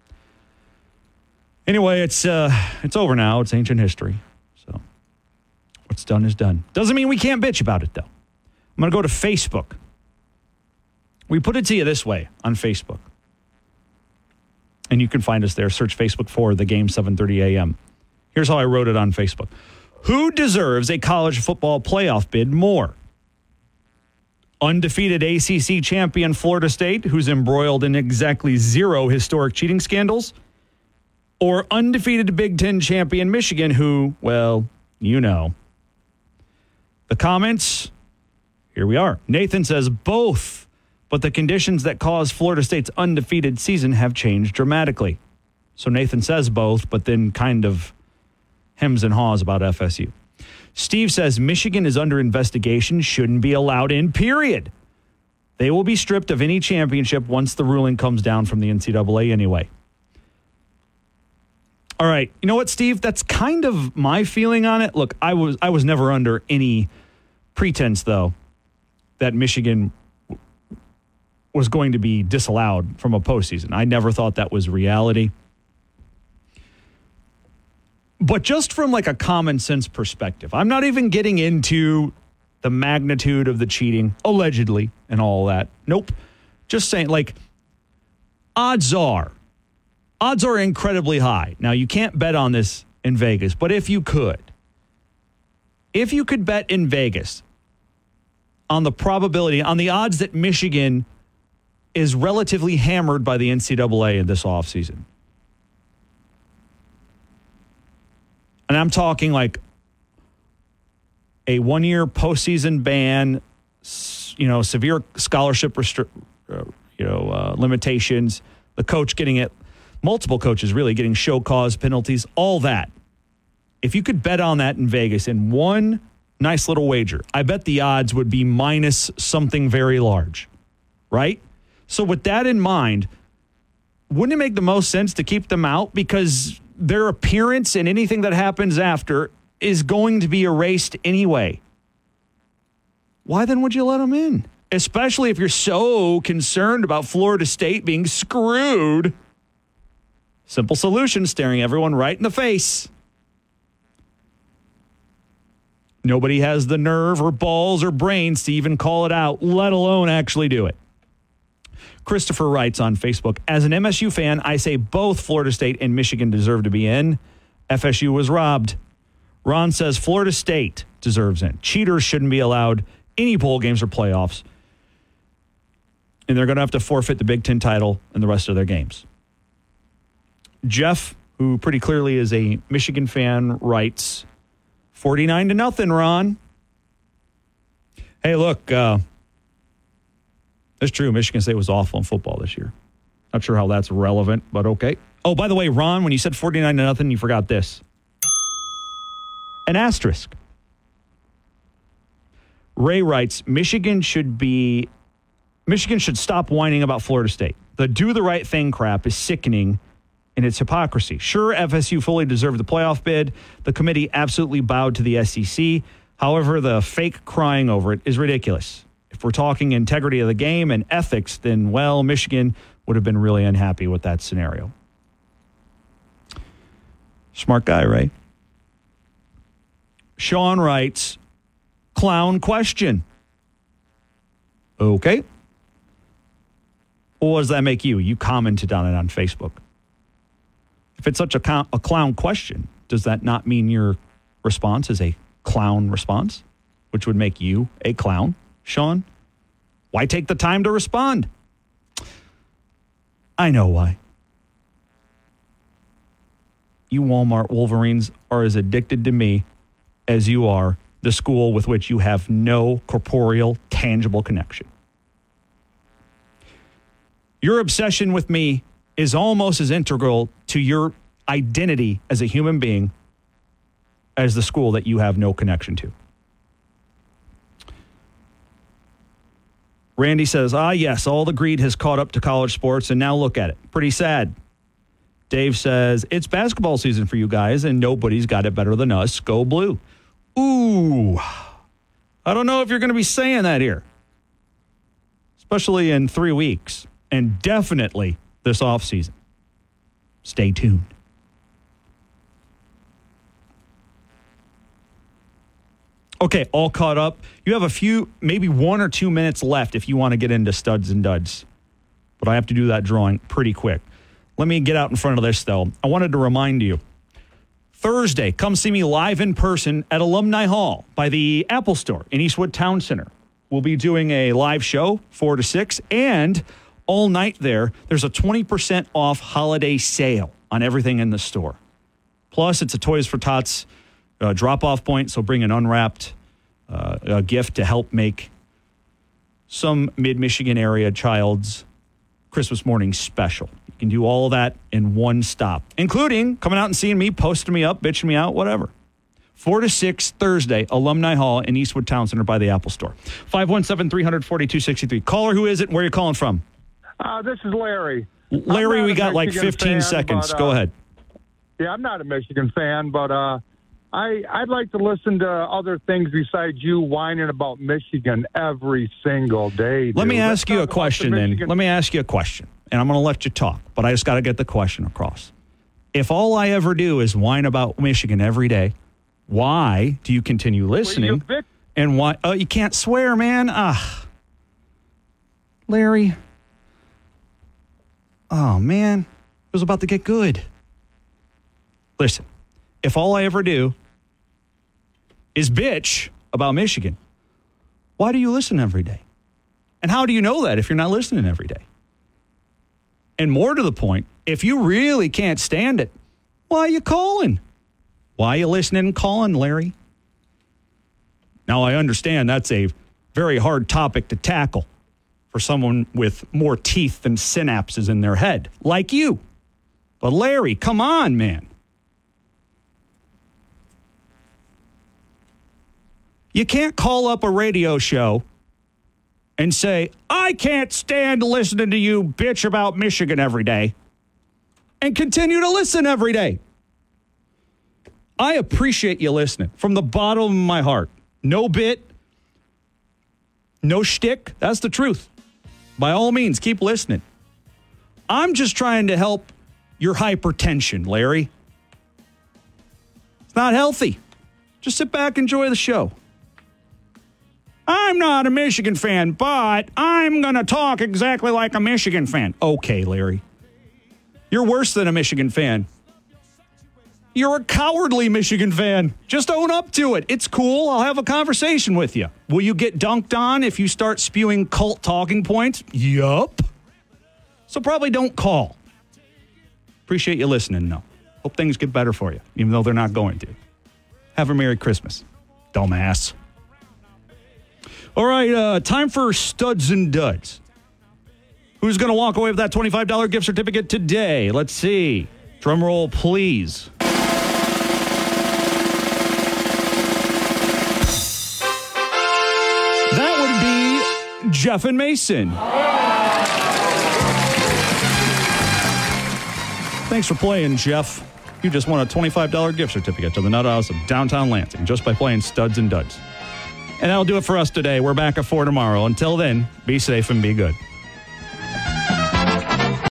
D: Anyway, it's uh, it's over now. It's ancient history. So what's done is done. Doesn't mean we can't bitch about it, though. I'm going to go to Facebook. We put it to you this way on Facebook. And you can find us there. Search Facebook for The Game seven thirty a.m. Here's how I wrote it on Facebook. Who deserves a college football playoff bid more? Undefeated A C C champion Florida State, who's embroiled in exactly zero historic cheating scandals? Or undefeated Big Ten champion Michigan, who, well, you know. The comments, here we are. Nathan says both. But the conditions that caused Florida State's undefeated season have changed dramatically. So Nathan says both, but then kind of hems and haws about F S U. Steve says Michigan is under investigation, shouldn't be allowed in, period. They will be stripped of any championship once the ruling comes down from the N C double A anyway. All right. You know what, Steve? That's kind of my feeling on it. Look, I was I was never under any pretense, though, that Michigan was going to be disallowed from a postseason. I never thought that was reality. But just from like a common sense perspective, I'm not even getting into the magnitude of the cheating, allegedly, and all that. Nope. Just saying, like, odds are odds are incredibly high. Now, you can't bet on this in Vegas, but if you could, if you could bet in Vegas on the probability, on the odds that Michigan is relatively hammered by the N C double A in this offseason. And I'm talking like a one-year postseason ban, you know, severe scholarship restri- uh, you know, uh, limitations, the coach getting it, multiple coaches really getting show cause penalties, all that. If you could bet on that in Vegas in one nice little wager, I bet the odds would be minus something very large, right? So with that in mind, wouldn't it make the most sense to keep them out? Because their appearance and anything that happens after is going to be erased anyway. Why then would you let them in? Especially if you're so concerned about Florida State being screwed. Simple solution, staring everyone right in the face. Nobody has the nerve or balls or brains to even call it out, let alone actually do it. Christopher writes on Facebook, as an M S U fan, I say both Florida State and Michigan deserve to be in. F S U was robbed. Ron says Florida State deserves in. Cheaters shouldn't be allowed any bowl games or playoffs. And they're going to have to forfeit the Big Ten title and the rest of their games. Jeff, who pretty clearly is a Michigan fan, writes, forty-nine to nothing, Ron. Hey, look, uh, that's true. Michigan State was awful in football this year. Not sure how that's relevant, but okay. Oh, by the way, Ron, when you said forty-nine to nothing, you forgot this. An asterisk. Ray writes, Michigan should be, Michigan should stop whining about Florida State. The do the right thing crap is sickening in its hypocrisy. Sure, F S U fully deserved the playoff bid. The committee absolutely bowed to the S E C. However, the fake crying over it is ridiculous. If we're talking integrity of the game and ethics, then, well, Michigan would have been really unhappy with that scenario. Smart guy, right? Sean writes, clown question. Okay. Well, what does that make you? You commented on it on Facebook. If it's such a, clown, a clown question, does that not mean your response is a clown response, which would make you a clown, Sean? Why take the time to respond? I know why. You Walmart Wolverines are as addicted to me as you are the school with which you have no corporeal, tangible connection. Your obsession with me is almost as integral to your identity as a human being as the school that you have no connection to. Randy says, ah, yes, all the greed has caught up to college sports, and now look at it. Pretty sad. Dave says, it's basketball season for you guys, and nobody's got it better than us. Go blue. Ooh, I don't know if you're going to be saying that here, especially in three weeks, and definitely this offseason. Stay tuned. Okay, all caught up. You have a few, maybe one or two minutes left if you want to get into studs and duds. But I have to do that drawing pretty quick. Let me get out in front of this, though. I wanted to remind you, Thursday, come see me live in person at Alumni Hall by the Apple Store in Eastwood Town Center. We'll be doing a live show, four to six, and all night there, there's a twenty percent off holiday sale on everything in the store. Plus, it's a Toys for Tots uh, drop-off point, so bring an unwrapped uh, a gift to help make some mid-Michigan area child's Christmas morning special. You can do all of that in one stop, including coming out and seeing me, posting me up, bitching me out, whatever. Four to six Thursday, Alumni Hall in Eastwood Town Center by the Apple Store. five one seven, three hundred, forty-two sixty-three. Caller, who is it? Where are you calling from?
T: Uh, this is Larry.
D: Larry, we got like fifteen fan, seconds. But, uh, Go ahead.
T: Yeah, I'm not a Michigan fan, but uh, I, I'd like to listen to other things besides you whining about Michigan every single day. Dude.
D: Let me ask
T: Let's
D: you a question the then. Let me ask you a question, and I'm going to let you talk, but I just got to get the question across. If all I ever do is whine about Michigan every day, why do you continue listening?
T: Well, you
D: and why? Oh, you can't swear, man. Ah, Larry. Oh, man. was about to get good. Listen, if all I ever do is bitch about Michigan, why do you listen every day? And how do you know that if you're not listening every day? And more to the point, if you really can't stand it, why are you calling? Why are you listening and calling, Larry? Now, I understand that's a very hard topic to tackle for someone with more teeth than synapses in their head, like you. But Larry, come on, man. You can't call up a radio show and say, I can't stand listening to you bitch about Michigan every day, and continue to listen every day. I appreciate you listening from the bottom of my heart. No bit, no shtick. That's the truth. By all means, keep listening. I'm just trying to help your hypertension, Larry. It's not healthy. Just sit back, enjoy the show. I'm not a Michigan fan, but I'm going to talk exactly like a Michigan fan. Okay, Larry. You're worse than a Michigan fan. You're a cowardly Michigan fan. Just own up to it. It's cool. I'll have a conversation with you. Will you get dunked on if you start spewing cult talking points? Yup. So probably don't call. Appreciate you listening, though. Hope things get better for you, even though they're not going to. Have a Merry Christmas, dumbass. All right, uh, time for Studs and Duds. Who's going to walk away with that twenty-five dollars gift certificate today? Let's see. Drum roll, please. That would be Jeff and Mason. Thanks for playing, Jeff. You just won a twenty-five dollars gift certificate to the Nut House of downtown Lansing just by playing Studs and Duds. And that'll do it for us today. We're back at four tomorrow. Until then, be safe and be good.